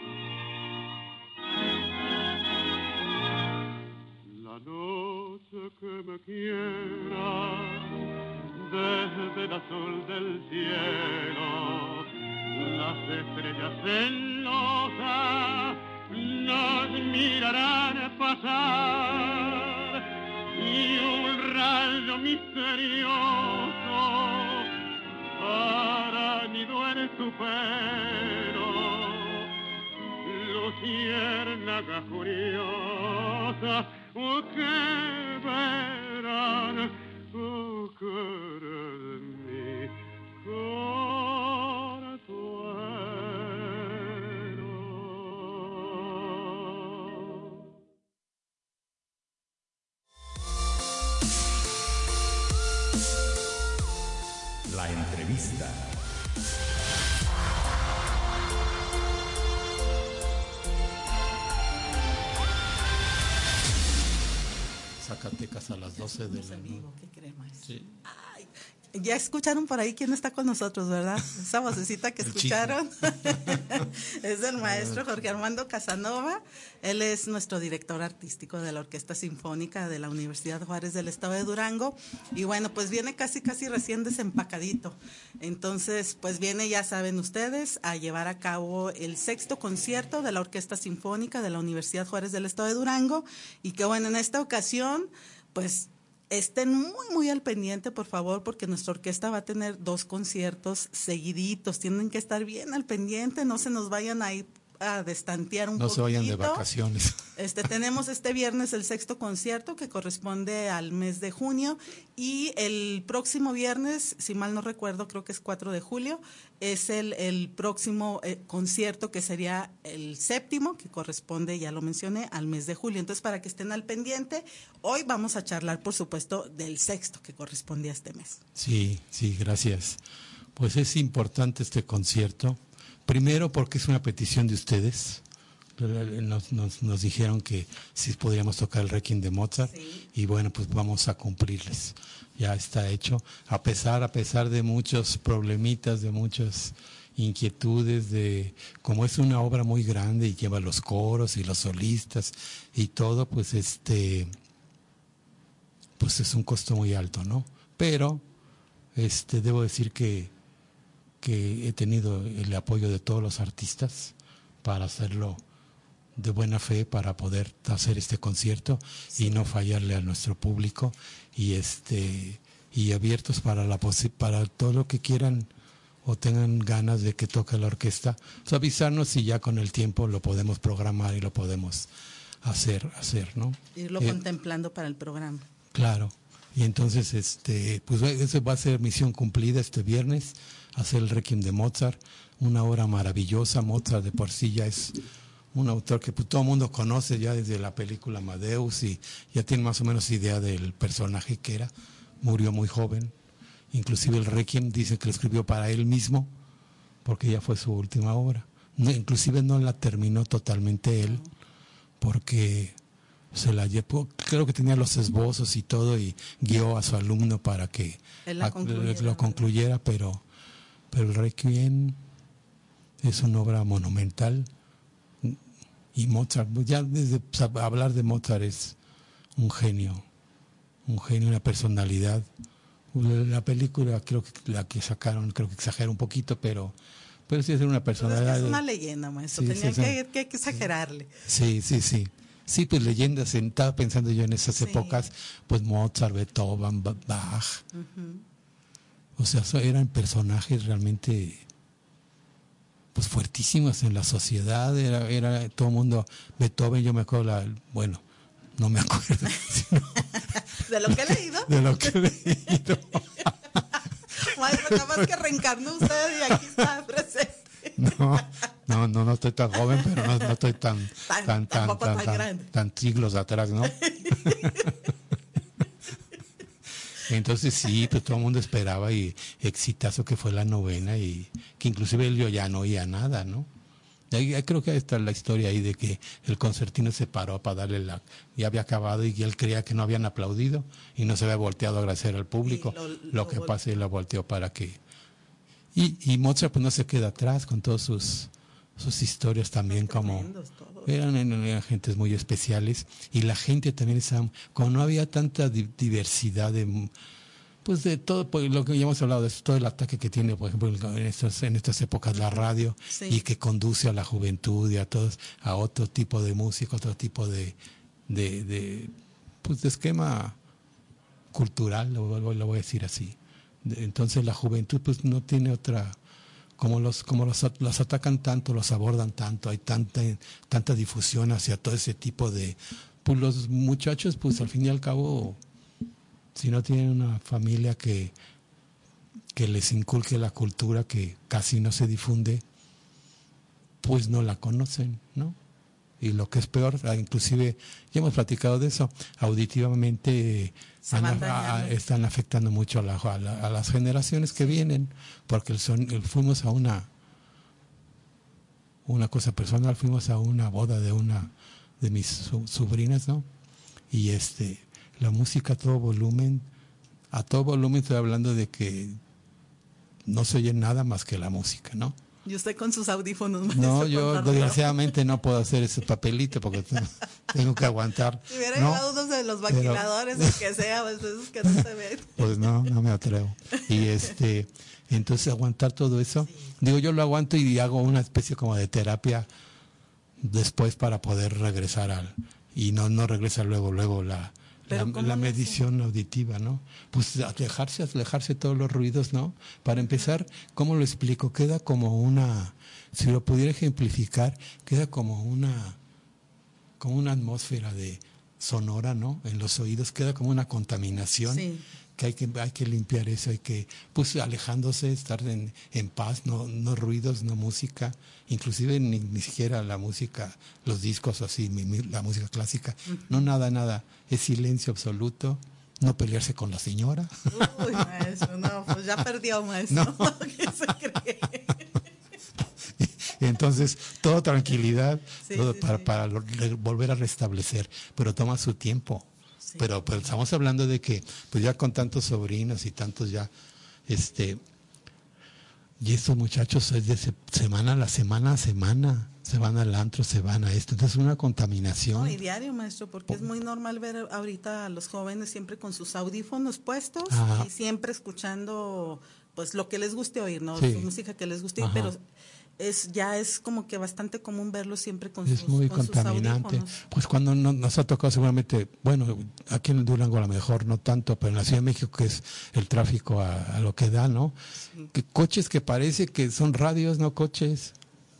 La noche que me quiera, desde el azul del cielo, las estrellas celosas nos mirarán pasar, y un rayo misterioso hará nido en tu pelo, luciérnaga curiosa que verán, oh, cara de mi consuelo. La entrevista. Zacatecas hasta las doce de la noche. ¿Qué cree, maestro? Sí. Ay, ya escucharon por ahí quién está con nosotros, ¿verdad? Esa vocecita que escucharon es el maestro Jorge Armando Casanova. Él es nuestro director artístico de la Orquesta Sinfónica de la Universidad Juárez del Estado de Durango. Y bueno, pues viene casi, casi recién desempacadito. Entonces, pues viene, ya saben ustedes, a llevar a cabo el sexto concierto de la Orquesta Sinfónica de la Universidad Juárez del Estado de Durango. Y que bueno, en esta ocasión, pues estén muy, muy al pendiente, por favor, porque nuestra orquesta va a tener dos conciertos seguiditos. Tienen que estar bien al pendiente, no se nos vayan a ir a destantear un poquito. No se vayan de vacaciones. Este, tenemos este viernes el sexto concierto que corresponde al mes de junio y el próximo viernes, si mal no recuerdo, creo que es cuatro de julio, es el, el próximo eh, concierto que sería el séptimo, que corresponde, ya lo mencioné, al mes de julio. Entonces, para que estén al pendiente, hoy vamos a charlar, por supuesto, del sexto que corresponde a este mes. Sí, sí, gracias. Pues es importante este concierto. Primero porque es una petición de ustedes. Nos, nos, nos dijeron que si podríamos tocar el Requiem de Mozart, sí. Y bueno, pues vamos a cumplirles. Ya está hecho, a pesar, a pesar de muchos problemitas, de muchas inquietudes, de como es una obra muy grande y lleva los coros y los solistas y todo, pues este, pues es un costo muy alto, ¿no? Pero este, debo decir que que he tenido el apoyo de todos los artistas para hacerlo de buena fe, para poder hacer este concierto, sí, y no fallarle a nuestro público, y este y abiertos para la para todo lo que quieran o tengan ganas de que toque la orquesta, pues avisarnos y ya con el tiempo lo podemos programar y lo podemos hacer, hacer, ¿no? Irlo eh, contemplando para el programa. Claro. Y entonces este pues eso va a ser misión cumplida este viernes, hacer el Requiem de Mozart, una obra maravillosa. Mozart de por sí ya es un autor que pues, todo el mundo conoce ya desde la película Amadeus y ya tiene más o menos idea del personaje que era. Murió muy joven, inclusive el Requiem dice que lo escribió para él mismo, porque ya fue su última obra. No, inclusive no la terminó totalmente él, porque se la llevó, creo que tenía los esbozos y todo y guió a su alumno para que la concluyera, lo concluyera, pero pero el Requiem es una obra monumental y Mozart, ya desde pues, hablar de Mozart es un genio, un genio, una personalidad. La película creo que la que sacaron, creo que exagera un poquito, pero pero sí es una personalidad. Pues es, que es una leyenda, maestro, sí, tenía sí, que, que, que exagerarle. Sí, sí, sí. Sí, pues leyendas, estaba pensando yo en esas sí. épocas, pues Mozart, Beethoven, Bach. Uh-huh. O sea, eran personajes realmente pues fuertísimos en la sociedad, era era todo el mundo. Beethoven, yo me acuerdo, la, bueno, no me acuerdo. Sino, ¿de lo que he leído? De lo que he leído. Maestro, nada más que reencarnó usted y aquí está presente. No, no, no, no estoy tan joven, pero no, no estoy tan, tan, tan, tan, tan, tan, tan, grande. tan siglos atrás, ¿no? Entonces sí, pues todo el mundo esperaba y exitazo que fue la novena y que inclusive él yo ya no oía nada, ¿no? Y creo que ahí está la historia ahí de que el concertino se paró para darle la... Ya había acabado y él creía que no habían aplaudido y no se había volteado a agradecer al público. Lo, lo, lo que pasa y lo volteó para que... Y, y Mozart pues no se queda atrás con todas sus, sus historias también, como... Eran, eran gentes muy especiales y la gente también estaba, como no había tanta di- diversidad de pues de todo, pues, lo que ya hemos hablado de eso, todo el ataque que tiene, por ejemplo, en estas en estas épocas la radio, sí, y que conduce a la juventud y a todos a otro tipo de música, otro tipo de de, de pues de esquema cultural, lo, lo, lo voy a decir así. De, entonces la juventud pues no tiene otra, como los como los, los atacan tanto, los abordan tanto, hay tanta tanta difusión hacia todo ese tipo de, pues los muchachos pues al fin y al cabo, si no tienen una familia que que les inculque la cultura que casi no se difunde, pues no la conocen, ¿no? Y lo que es peor, inclusive ya hemos platicado de eso, auditivamente han, a, están afectando mucho a, la, a, la, a las generaciones que vienen, porque el son, el, fuimos a una una cosa personal, fuimos a una boda de una de mis so, sobrinas, ¿no? Y este la música a todo volumen, a todo volumen estoy hablando de que no se oye nada más que la música, ¿no? Y usted con sus audífonos. No, yo desgraciadamente no puedo hacer ese papelito porque tengo que aguantar. Si hubiera ¿no? llevado uno de los maquiladores, pero, o que sea, pues esos que no se ven. Pues no, no me atrevo. Y este, entonces aguantar todo eso, sí. Digo, yo lo aguanto y hago una especie como de terapia después para poder regresar al, y no, no regresa luego, luego la, la, la medición auditiva, ¿no? Pues alejarse, alejarse de todos los ruidos, ¿no? Para empezar, ¿cómo lo explico? Queda como una, si lo pudiera ejemplificar, queda como una, como una atmósfera de sonora, ¿no? En los oídos, queda como una contaminación. Sí. Que hay que hay que limpiar eso, hay que, pues alejándose, estar en, en paz, no, no ruidos, no música, inclusive ni, ni siquiera la música, los discos así, mi, mi, la música clásica, uh-huh. No nada, nada, es silencio absoluto, no pelearse con la señora. Uy, maestro, no, pues ya perdió, maestro. No. ¿Qué se cree? Entonces, todo tranquilidad, sí, todo sí, para, sí. para volver a restablecer, pero toma su tiempo. Sí. Pero, pero estamos hablando de que, pues ya con tantos sobrinos y tantos ya, este, y estos muchachos es de se, semana a la semana a semana, se van al antro, se van a esto, entonces es una contaminación. No, y diario, maestro, porque es muy normal ver ahorita a los jóvenes siempre con sus audífonos puestos. Ajá. Y siempre escuchando, pues lo que les guste oír, ¿no? Sí. Su música que les guste oír, pero es ya es como que bastante común verlo siempre con es sus muy con contaminante. Sus pues cuando no, nos ha tocado seguramente, bueno, aquí en Durango a lo mejor no tanto, pero en la Ciudad de México, que es el tráfico a, a lo que da, ¿no? Sí. Que coches que parece que son radios, no coches.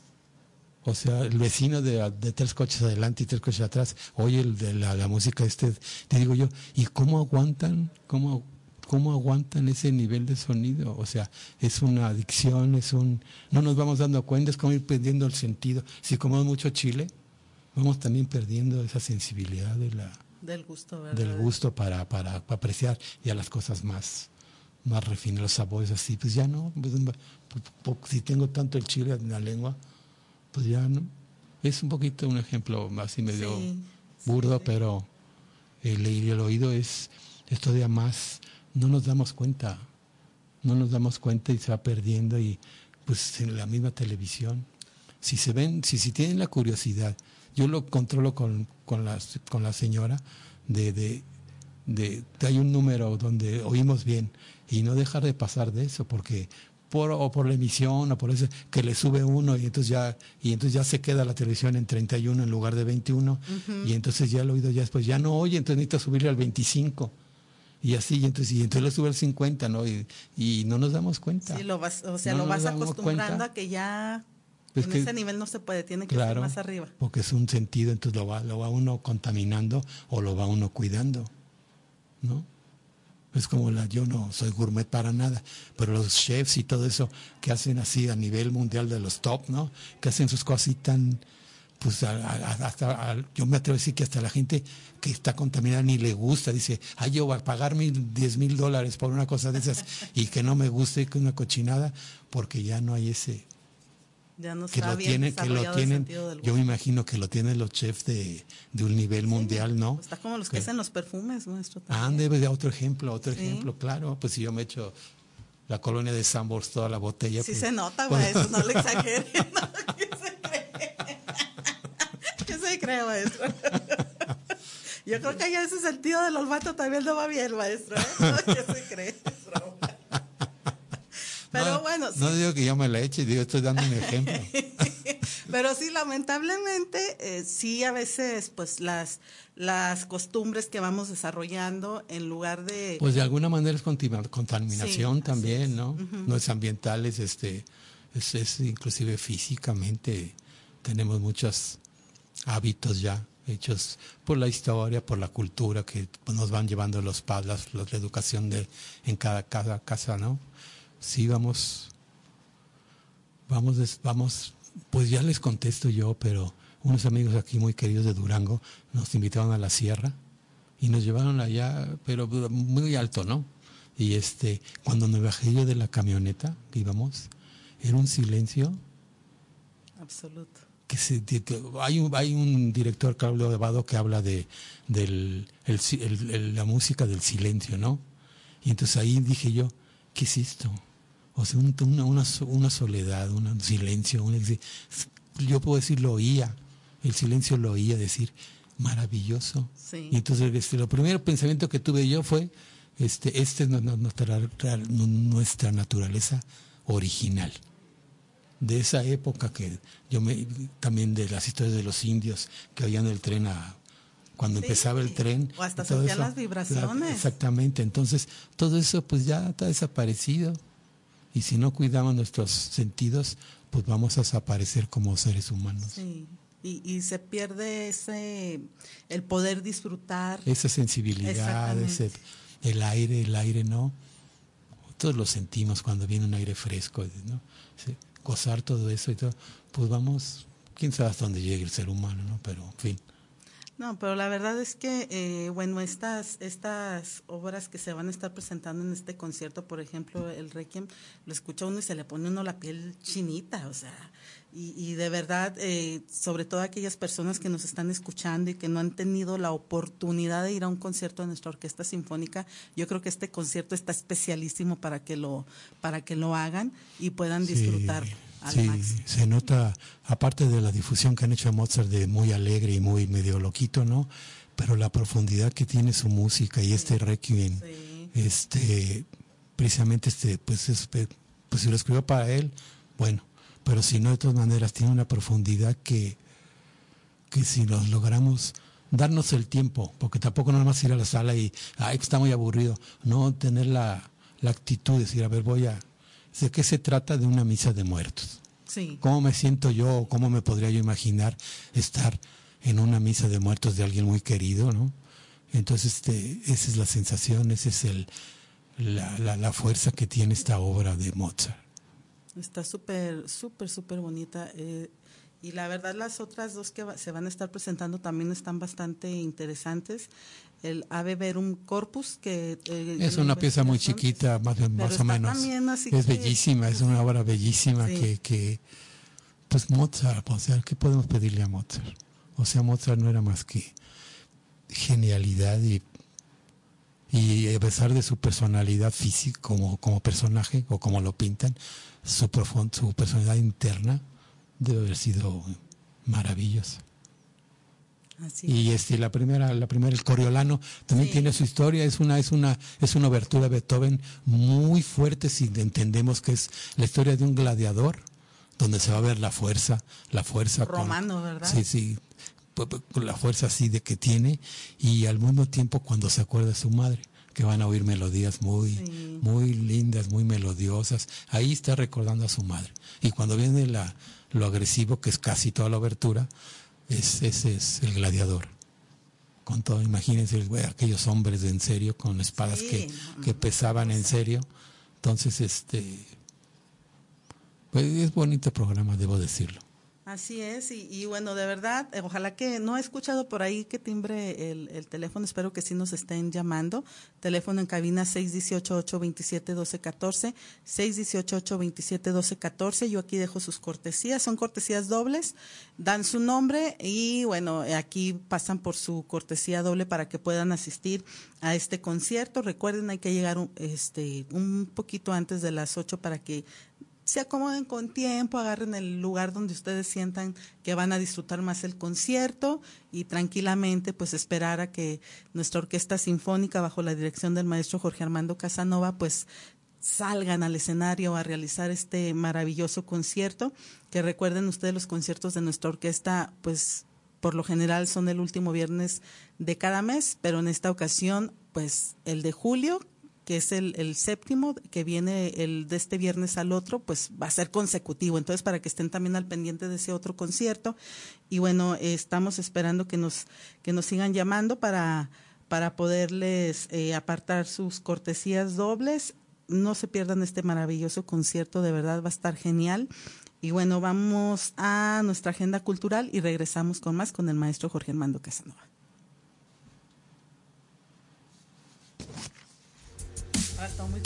O sea, el vecino de, de tres coches adelante y tres coches atrás oye el de la, la música este, te digo yo, ¿y cómo aguantan? ¿Cómo ¿Cómo aguantan ese nivel de sonido? O sea, es una adicción, es un... No nos vamos dando cuenta, es como ir perdiendo el sentido. Si comemos mucho chile, vamos también perdiendo esa sensibilidad de la, del gusto, ¿verdad? Del gusto para, para, para apreciar ya las cosas más, más refinadas, los sabores así. Pues ya no, pues, si tengo tanto el chile en la lengua, pues ya no. Es un poquito un ejemplo así medio sí, burdo, sí. Pero el, el oído es, es todavía más... No nos damos cuenta, no nos damos cuenta y se va perdiendo y pues en la misma televisión. Si se ven, si, si tienen la curiosidad, yo lo controlo con, con, la, con la señora, de, de, de, de hay un número donde oímos bien y no dejar de pasar de eso porque por, o por la emisión o por eso que le sube uno y entonces ya y entonces ya se queda la televisión en treinta y uno en lugar de veintiuno uh-huh. Y entonces ya el oído ya después ya no oye, entonces necesita subirle al veinticinco. Y así, y entonces, y entonces le sube al cincuenta, ¿no? Y, y no nos damos cuenta. Sí, lo vas, o sea, no lo vas acostumbrando cuenta. A que ya pues en que, ese nivel no se puede, tiene que claro, ser más arriba. Porque es un sentido, entonces lo va, lo va uno contaminando o lo va uno cuidando, ¿no? Es como la, yo no soy gourmet para nada, pero los chefs y todo eso que hacen así a nivel mundial de los top, ¿no? Que hacen sus cosas tan... pues a, a, hasta a, yo me atrevo a decir que hasta la gente que está contaminada ni le gusta, dice, ay, yo voy a pagar mil, diez mil dólares por una cosa de esas y que no me guste, que una cochinada, porque ya no hay ese, ya no que lo tienen, que lo tienen, yo me imagino que lo tienen los chefs de, de un nivel sí, mundial, ¿no? Pues está como los que, que hacen los perfumes, nuestro. Ah, debe de otro ejemplo, otro sí. ejemplo, claro, pues si yo me echo la colonia de Sanborns toda la botella. Sí pues, se nota, pues, maestro, no le exagere, no, ¿qué se cree? ¿Qué se cree, maestro? Yo creo que ya ese sentido del olfato también no va bien, maestro, ¿eh? No, ¿qué se cree? Pero no, bueno, sí. No digo que yo me la eche, digo, estoy dando un ejemplo. Pero sí, lamentablemente, eh, sí a veces, pues las las costumbres que vamos desarrollando en lugar de... Pues de alguna manera es contaminación sí, también, es. ¿no? Uh-huh. No es ambiental, es, este, es, es inclusive físicamente, tenemos muchos hábitos ya hechos por la historia, por la cultura que nos van llevando los padres, la educación de en cada, cada casa, ¿no? Sí, vamos, vamos, vamos, pues ya les contesto yo, pero unos amigos aquí muy queridos de Durango nos invitaron a la sierra y nos llevaron allá, pero muy alto, ¿no? Y este, cuando me bajé yo de la camioneta que íbamos, era un silencio absoluto. que se, que hay un hay un director, Claudio Abbado, que habla de del el, el, el, la música del silencio, ¿no? Y entonces ahí dije yo, ¿qué es esto? O sea, un, una, una una soledad, un silencio, un, yo puedo decir, lo oía, el silencio lo oía decir, maravilloso. Sí. Y entonces este, lo primer pensamiento que tuve yo fue, este, esta es nuestra, nuestra naturaleza original. De esa época que yo me, también de las historias de los indios que oían el tren a, cuando sí, empezaba el tren. O hasta sentían las vibraciones. La, exactamente, entonces todo eso pues ya está desaparecido. Y si no cuidamos nuestros sentidos, pues vamos a desaparecer como seres humanos. Sí. Y, y se pierde ese el poder disfrutar. Esa sensibilidad, ese, el aire, el aire, ¿no? Todos lo sentimos cuando viene un aire fresco, ¿no? Sí, gozar todo eso y todo. Pues vamos, quién sabe hasta dónde llegue el ser humano, ¿no? Pero, en fin. No, pero la verdad es que, eh, bueno, estas estas obras que se van a estar presentando en este concierto, por ejemplo, el Requiem, lo escucha uno y se le pone uno la piel chinita, o sea, y, y de verdad, eh, sobre todo aquellas personas que nos están escuchando y que no han tenido la oportunidad de ir a un concierto de nuestra orquesta sinfónica, yo creo que este concierto está especialísimo para que lo para que lo hagan y puedan disfrutar. Sí. Sí, se nota, aparte de la difusión que han hecho de Mozart de muy alegre y muy medio loquito, ¿no? Pero la profundidad que tiene su música y este Requiem, sí. este, precisamente este, pues, es, pues si lo escribió para él, bueno, pero si no, de todas maneras tiene una profundidad que, que si nos logramos darnos el tiempo, porque tampoco no más ir a la sala y, ay, está muy aburrido, no, tener la, la actitud de decir, a ver, voy a... ¿De qué se trata? De una misa de muertos. Sí. ¿Cómo me siento yo? ¿Cómo me podría yo imaginar estar en una misa de muertos de alguien muy querido, ¿no? Entonces, este, esa es la sensación, esa es el, la, la, la fuerza que tiene esta obra de Mozart. Está súper, súper, súper bonita. Eh, y la verdad, las otras dos que va, se van a estar presentando también están bastante interesantes. El Ave Verum Corpus, que eh, es una pieza muy chiquita, más, más o menos. Es que, bellísima, es una obra bellísima, sí. que, que, pues Mozart, o sea, ¿qué podemos pedirle a Mozart? O sea, Mozart no era más que genialidad y, y a pesar de su personalidad física como, como personaje, o como lo pintan, su, profund, su personalidad interna debe haber sido maravillosa. Así y este la primera la primera el Coriolano también sí. tiene su historia, es una es una es una obertura de Beethoven muy fuerte si entendemos que es la historia de un gladiador donde se va a ver la fuerza la fuerza romano, con, ¿verdad? Sí, sí, con la fuerza así de que tiene, y al mismo tiempo cuando se acuerda de su madre, que van a oír melodías muy sí. muy lindas, muy melodiosas, ahí está recordando a su madre, y cuando viene la lo agresivo, que es casi toda la obertura, Es, ese es el gladiador. Con todo, imagínense, güey, aquellos hombres de en serio, con espadas sí, que, no, que pesaban no, en serio. Entonces, este, pues es bonito programa, debo decirlo. Así es, y, y bueno, de verdad, eh, ojalá que, no he escuchado por ahí que timbre el, el teléfono, espero que sí nos estén llamando. Teléfono en cabina seis uno ocho, ocho dos siete, uno dos uno cuatro, seis uno ocho, ocho dos siete, uno dos uno cuatro. Yo aquí dejo sus cortesías, son cortesías dobles, dan su nombre y bueno, aquí pasan por su cortesía doble para que puedan asistir a este concierto. Recuerden, hay que llegar un, este, un poquito antes de las ocho para que se acomoden con tiempo, agarren el lugar donde ustedes sientan que van a disfrutar más el concierto y tranquilamente pues esperar a que nuestra orquesta sinfónica bajo la dirección del maestro Jorge Armando Casanova pues salgan al escenario a realizar este maravilloso concierto, que recuerden ustedes los conciertos de nuestra orquesta pues por lo general son el último viernes de cada mes, pero en esta ocasión pues el de julio, que es el, el séptimo, que viene el de este viernes al otro, pues va a ser consecutivo. Entonces, para que estén también al pendiente de ese otro concierto. Y bueno, eh, estamos esperando que nos que nos sigan llamando para, para poderles eh, apartar sus cortesías dobles. No se pierdan este maravilloso concierto, de verdad va a estar genial. Y bueno, vamos a nuestra agenda cultural y regresamos con más con el maestro Jorge Armando Casanova. Está muy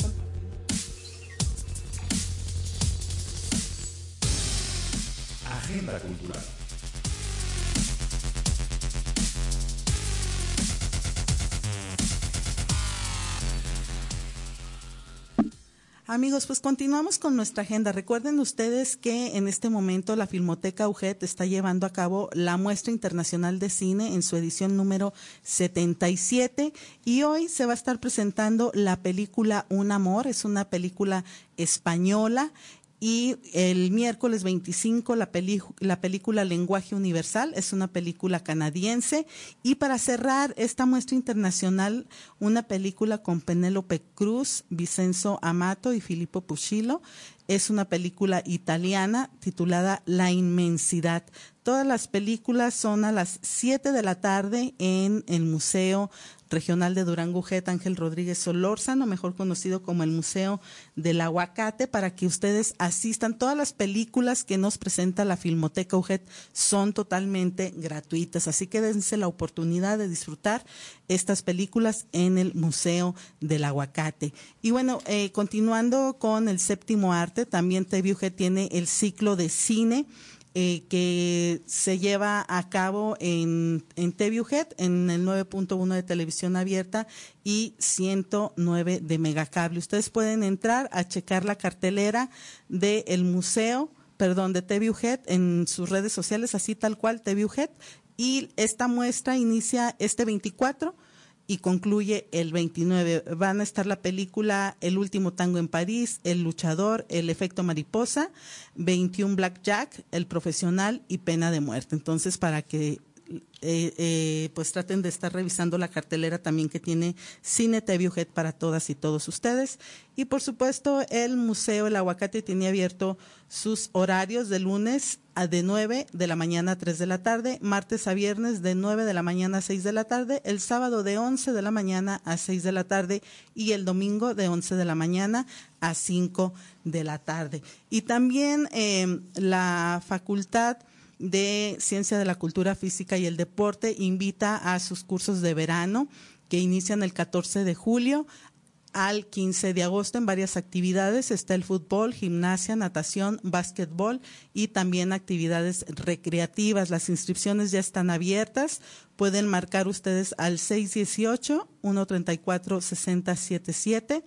Agenda cultural. Amigos, pues continuamos con nuestra agenda. Recuerden ustedes que en este momento la Filmoteca U G E T está llevando a cabo la Muestra Internacional de Cine en su edición número setenta y siete y hoy se va a estar presentando la película Un Amor, es una película española. Y el miércoles veinticinco la, peli, la película Lenguaje Universal, es una película canadiense. Y para cerrar esta muestra internacional, una película con Penélope Cruz, Vincenzo Amato y Filippo Puccillo. Es una película italiana titulada La Inmensidad. Todas las películas son a las siete de la tarde en el Museo Regional de Durango U G E T Ángel Rodríguez Solórzano, mejor conocido como el Museo del Aguacate, para que ustedes asistan. Todas las películas que nos presenta la Filmoteca U G E T son totalmente gratuitas, así que dense la oportunidad de disfrutar estas películas en el Museo del Aguacate. Y bueno, eh, continuando con el séptimo arte, también T V U G E T tiene el ciclo de cine Eh, que se lleva a cabo en, en T V U G E T, en el nueve punto uno de televisión abierta y ciento nueve de Megacable. Ustedes pueden entrar a checar la cartelera del museo, perdón, de T V U G E T en sus redes sociales, así tal cual T V U G E T, y esta muestra inicia este veinticuatro y concluye el veintinueve. Van a estar la película El último tango en París, El luchador, El efecto mariposa, veintiuno Blackjack, El profesional y Pena de muerte. Entonces, para que eh, eh, pues traten de estar revisando la cartelera también que tiene Cine T V U G E T para todas y todos ustedes. Y por supuesto, el Museo El Aguacate tiene abierto sus horarios de lunes a de nueve de la mañana a tres de la tarde, martes a viernes de nueve de la mañana a seis de la tarde, el sábado de once de la mañana a seis de la tarde y el domingo de once de la mañana a cinco de la tarde. Y también eh, la Facultad de Ciencia de la Cultura Física y el Deporte invita a sus cursos de verano que inician el catorce de julio al quince de agosto en varias actividades. Está el fútbol, gimnasia, natación, básquetbol y también actividades recreativas. Las inscripciones ya están abiertas. Pueden marcar ustedes al seis dieciocho, uno treinta y cuatro, sesenta setenta y siete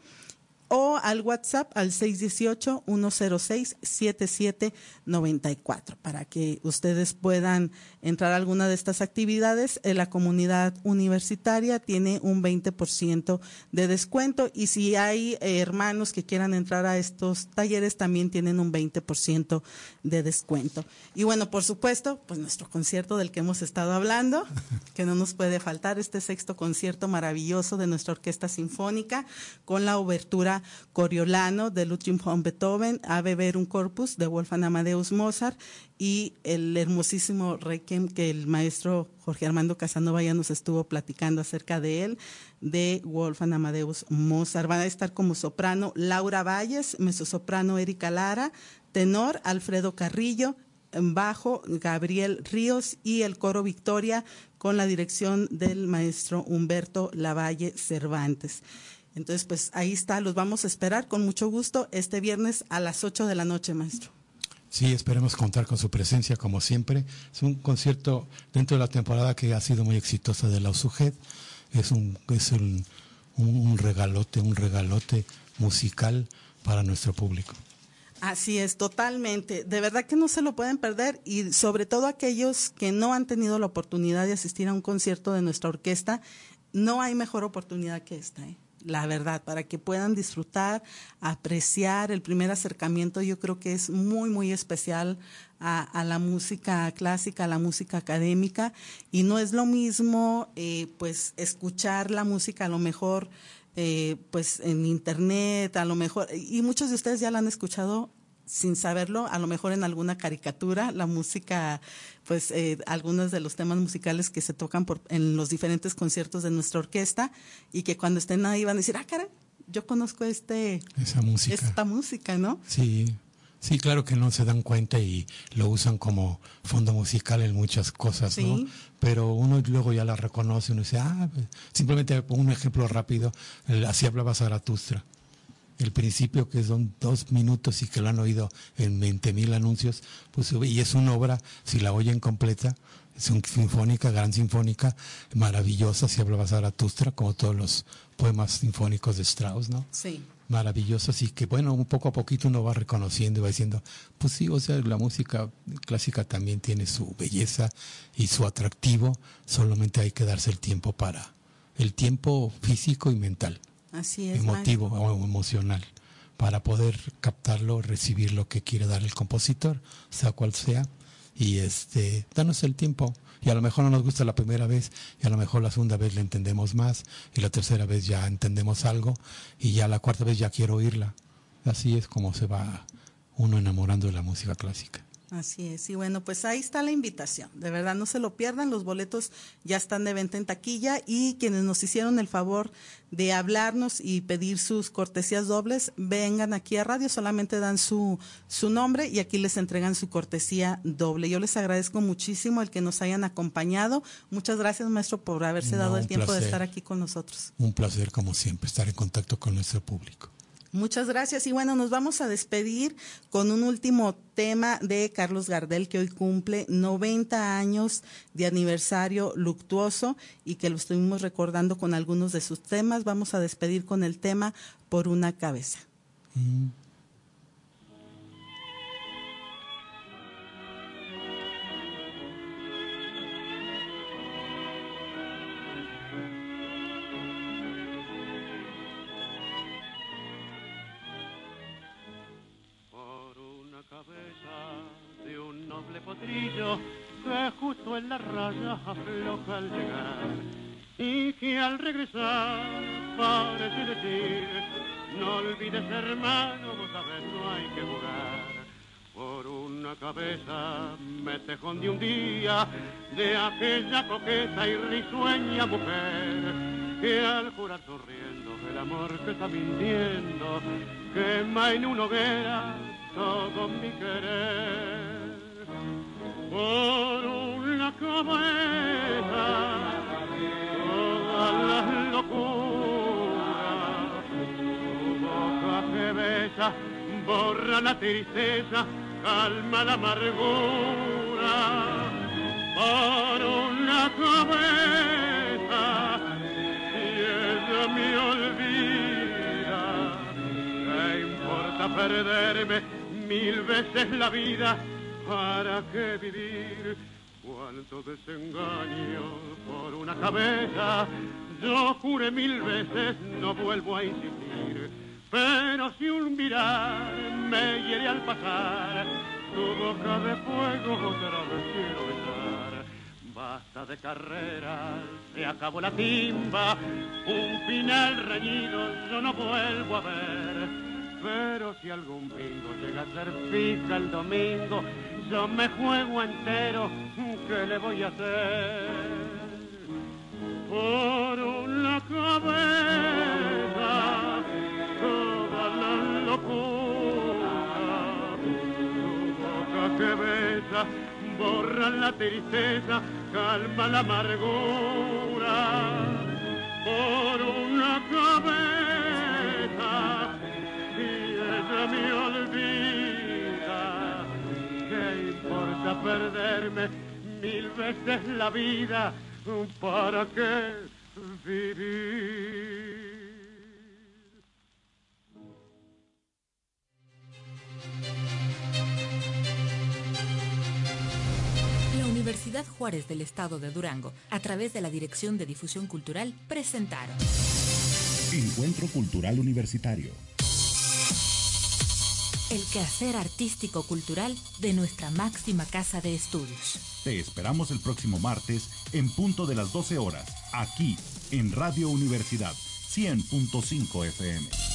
o al WhatsApp al seis dieciocho, uno cero seis, siete siete nueve cuatro para que ustedes puedan entrar a alguna de estas actividades. La comunidad universitaria tiene un veinte por ciento de descuento y si hay eh, hermanos que quieran entrar a estos talleres también tienen un veinte por ciento de descuento. Y bueno, por supuesto, pues nuestro concierto del que hemos estado hablando, que no nos puede faltar, este sexto concierto maravilloso de nuestra Orquesta Sinfónica con la obertura Coriolano de Ludwig von Beethoven, Ave Verum Corpus de Wolfgang Amadeus Mozart y el hermosísimo Requiem que el maestro Jorge Armando Casanova ya nos estuvo platicando acerca de él, de Wolfgang Amadeus Mozart. Van a estar como soprano Laura Valles, mezzosoprano Erika Lara, tenor Alfredo Carrillo, bajo Gabriel Ríos y el coro Victoria con la dirección del maestro Humberto Lavalle Cervantes. Entonces, pues ahí está, los vamos a esperar con mucho gusto este viernes a las ocho de la noche, maestro. Sí, esperemos contar con su presencia como siempre. Es un concierto dentro de la temporada que ha sido muy exitosa de la U S U G E T. Es un, es un, un regalote, un regalote musical para nuestro público. Así es, totalmente. De verdad que no se lo pueden perder y sobre todo aquellos que no han tenido la oportunidad de asistir a un concierto de nuestra orquesta, no hay mejor oportunidad que esta, ¿eh? La verdad, para que puedan disfrutar, apreciar el primer acercamiento. Yo creo que es muy, muy especial a, a la música clásica, a la música académica, y no es lo mismo eh, pues escuchar la música a lo mejor eh, pues en internet, a lo mejor, y muchos de ustedes ya la han escuchado sin saberlo, a lo mejor en alguna caricatura, la música, pues eh, algunos de los temas musicales que se tocan por, en los diferentes conciertos de nuestra orquesta y que cuando estén ahí van a decir, ah, caray, yo conozco este, Esa música. esta música, ¿no? Sí, sí, claro que no se dan cuenta y lo usan como fondo musical en muchas cosas, sí. ¿no? Pero uno luego ya la reconoce, uno dice, ah, simplemente pongo un ejemplo rápido, el, así hablaba Zaratustra. El principio, que son dos minutos y que lo han oído en veinte mil anuncios, pues y es una obra, si la oyen completa, Es una sinfónica, gran sinfónica, maravillosa, si hablaba Zaratustra, como todos los poemas sinfónicos de Strauss, ¿no? Sí. Maravillosos, y que bueno, un poco a poquito uno va reconociendo y va diciendo, pues sí, o sea, la música clásica también tiene su belleza y su atractivo, solamente hay que darse el tiempo para, el tiempo físico y mental. Así es. Emotivo o emocional, para poder captarlo, recibir lo que quiere dar el compositor, sea cual sea, y este, danos el tiempo. Y a lo mejor no nos gusta la primera vez, y a lo mejor la segunda vez la entendemos más, y la tercera vez ya entendemos algo, y ya la cuarta vez ya quiero oírla. Así es como se va uno enamorando de la música clásica. Así es, y bueno, pues ahí está la invitación, de verdad no se lo pierdan, los boletos ya están de venta en taquilla, y quienes nos hicieron el favor de hablarnos y pedir sus cortesías dobles, vengan aquí a radio, solamente dan su, su nombre y aquí les entregan su cortesía doble. Yo les agradezco muchísimo el que nos hayan acompañado, muchas gracias, maestro, por haberse No, dado el tiempo placer. de estar aquí con nosotros. Un placer, como siempre, estar en contacto con nuestro público. Muchas gracias, y bueno, nos vamos a despedir con un último tema de Carlos Gardel, que hoy cumple noventa años de aniversario luctuoso y que lo estuvimos recordando con algunos de sus temas. Vamos a despedir con el tema Por una cabeza. Mm. Potrillo que justo en la raya afloja al llegar y que al regresar parece decir: no olvides, hermano, vos sabés, no hay que jugar. Por una cabeza me tejón de un día de aquella coqueta y risueña mujer que al jurar sonriendo el amor que está mintiendo quema en una hoguera todo mi querer. Por una cabeza todas las locuras, tu boca que besa borra la tristeza, calma la amargura. Por una cabeza si ella me olvida, ¿qué importa perderme mil veces la vida? ¿Para qué vivir? Cuánto desengaño por una cabeza. Yo juré mil veces, no vuelvo a insistir. Pero si un mirar me hiere al pasar, tu boca de fuego otra vez quiero besar. Basta de carreras, se acabó la timba, un final reñido yo no vuelvo a ver. Pero si algún bingo llega a ser fija el domingo, yo me juego entero, ¿qué le voy a hacer? Por una cabeza toda la locura, tu boca que besa borra la tristeza, calma la amargura. Por una cabeza ella me olvida, ¿qué importa perderme mil veces la vida? ¿Para qué vivir? La Universidad Juárez del Estado de Durango, a través de la Dirección de Difusión Cultural, presentaron Encuentro Cultural Universitario. el quehacer artístico-cultural de nuestra máxima casa de estudios. Te esperamos el próximo martes en punto de las doce horas, aquí en Radio Universidad cien punto cinco F M.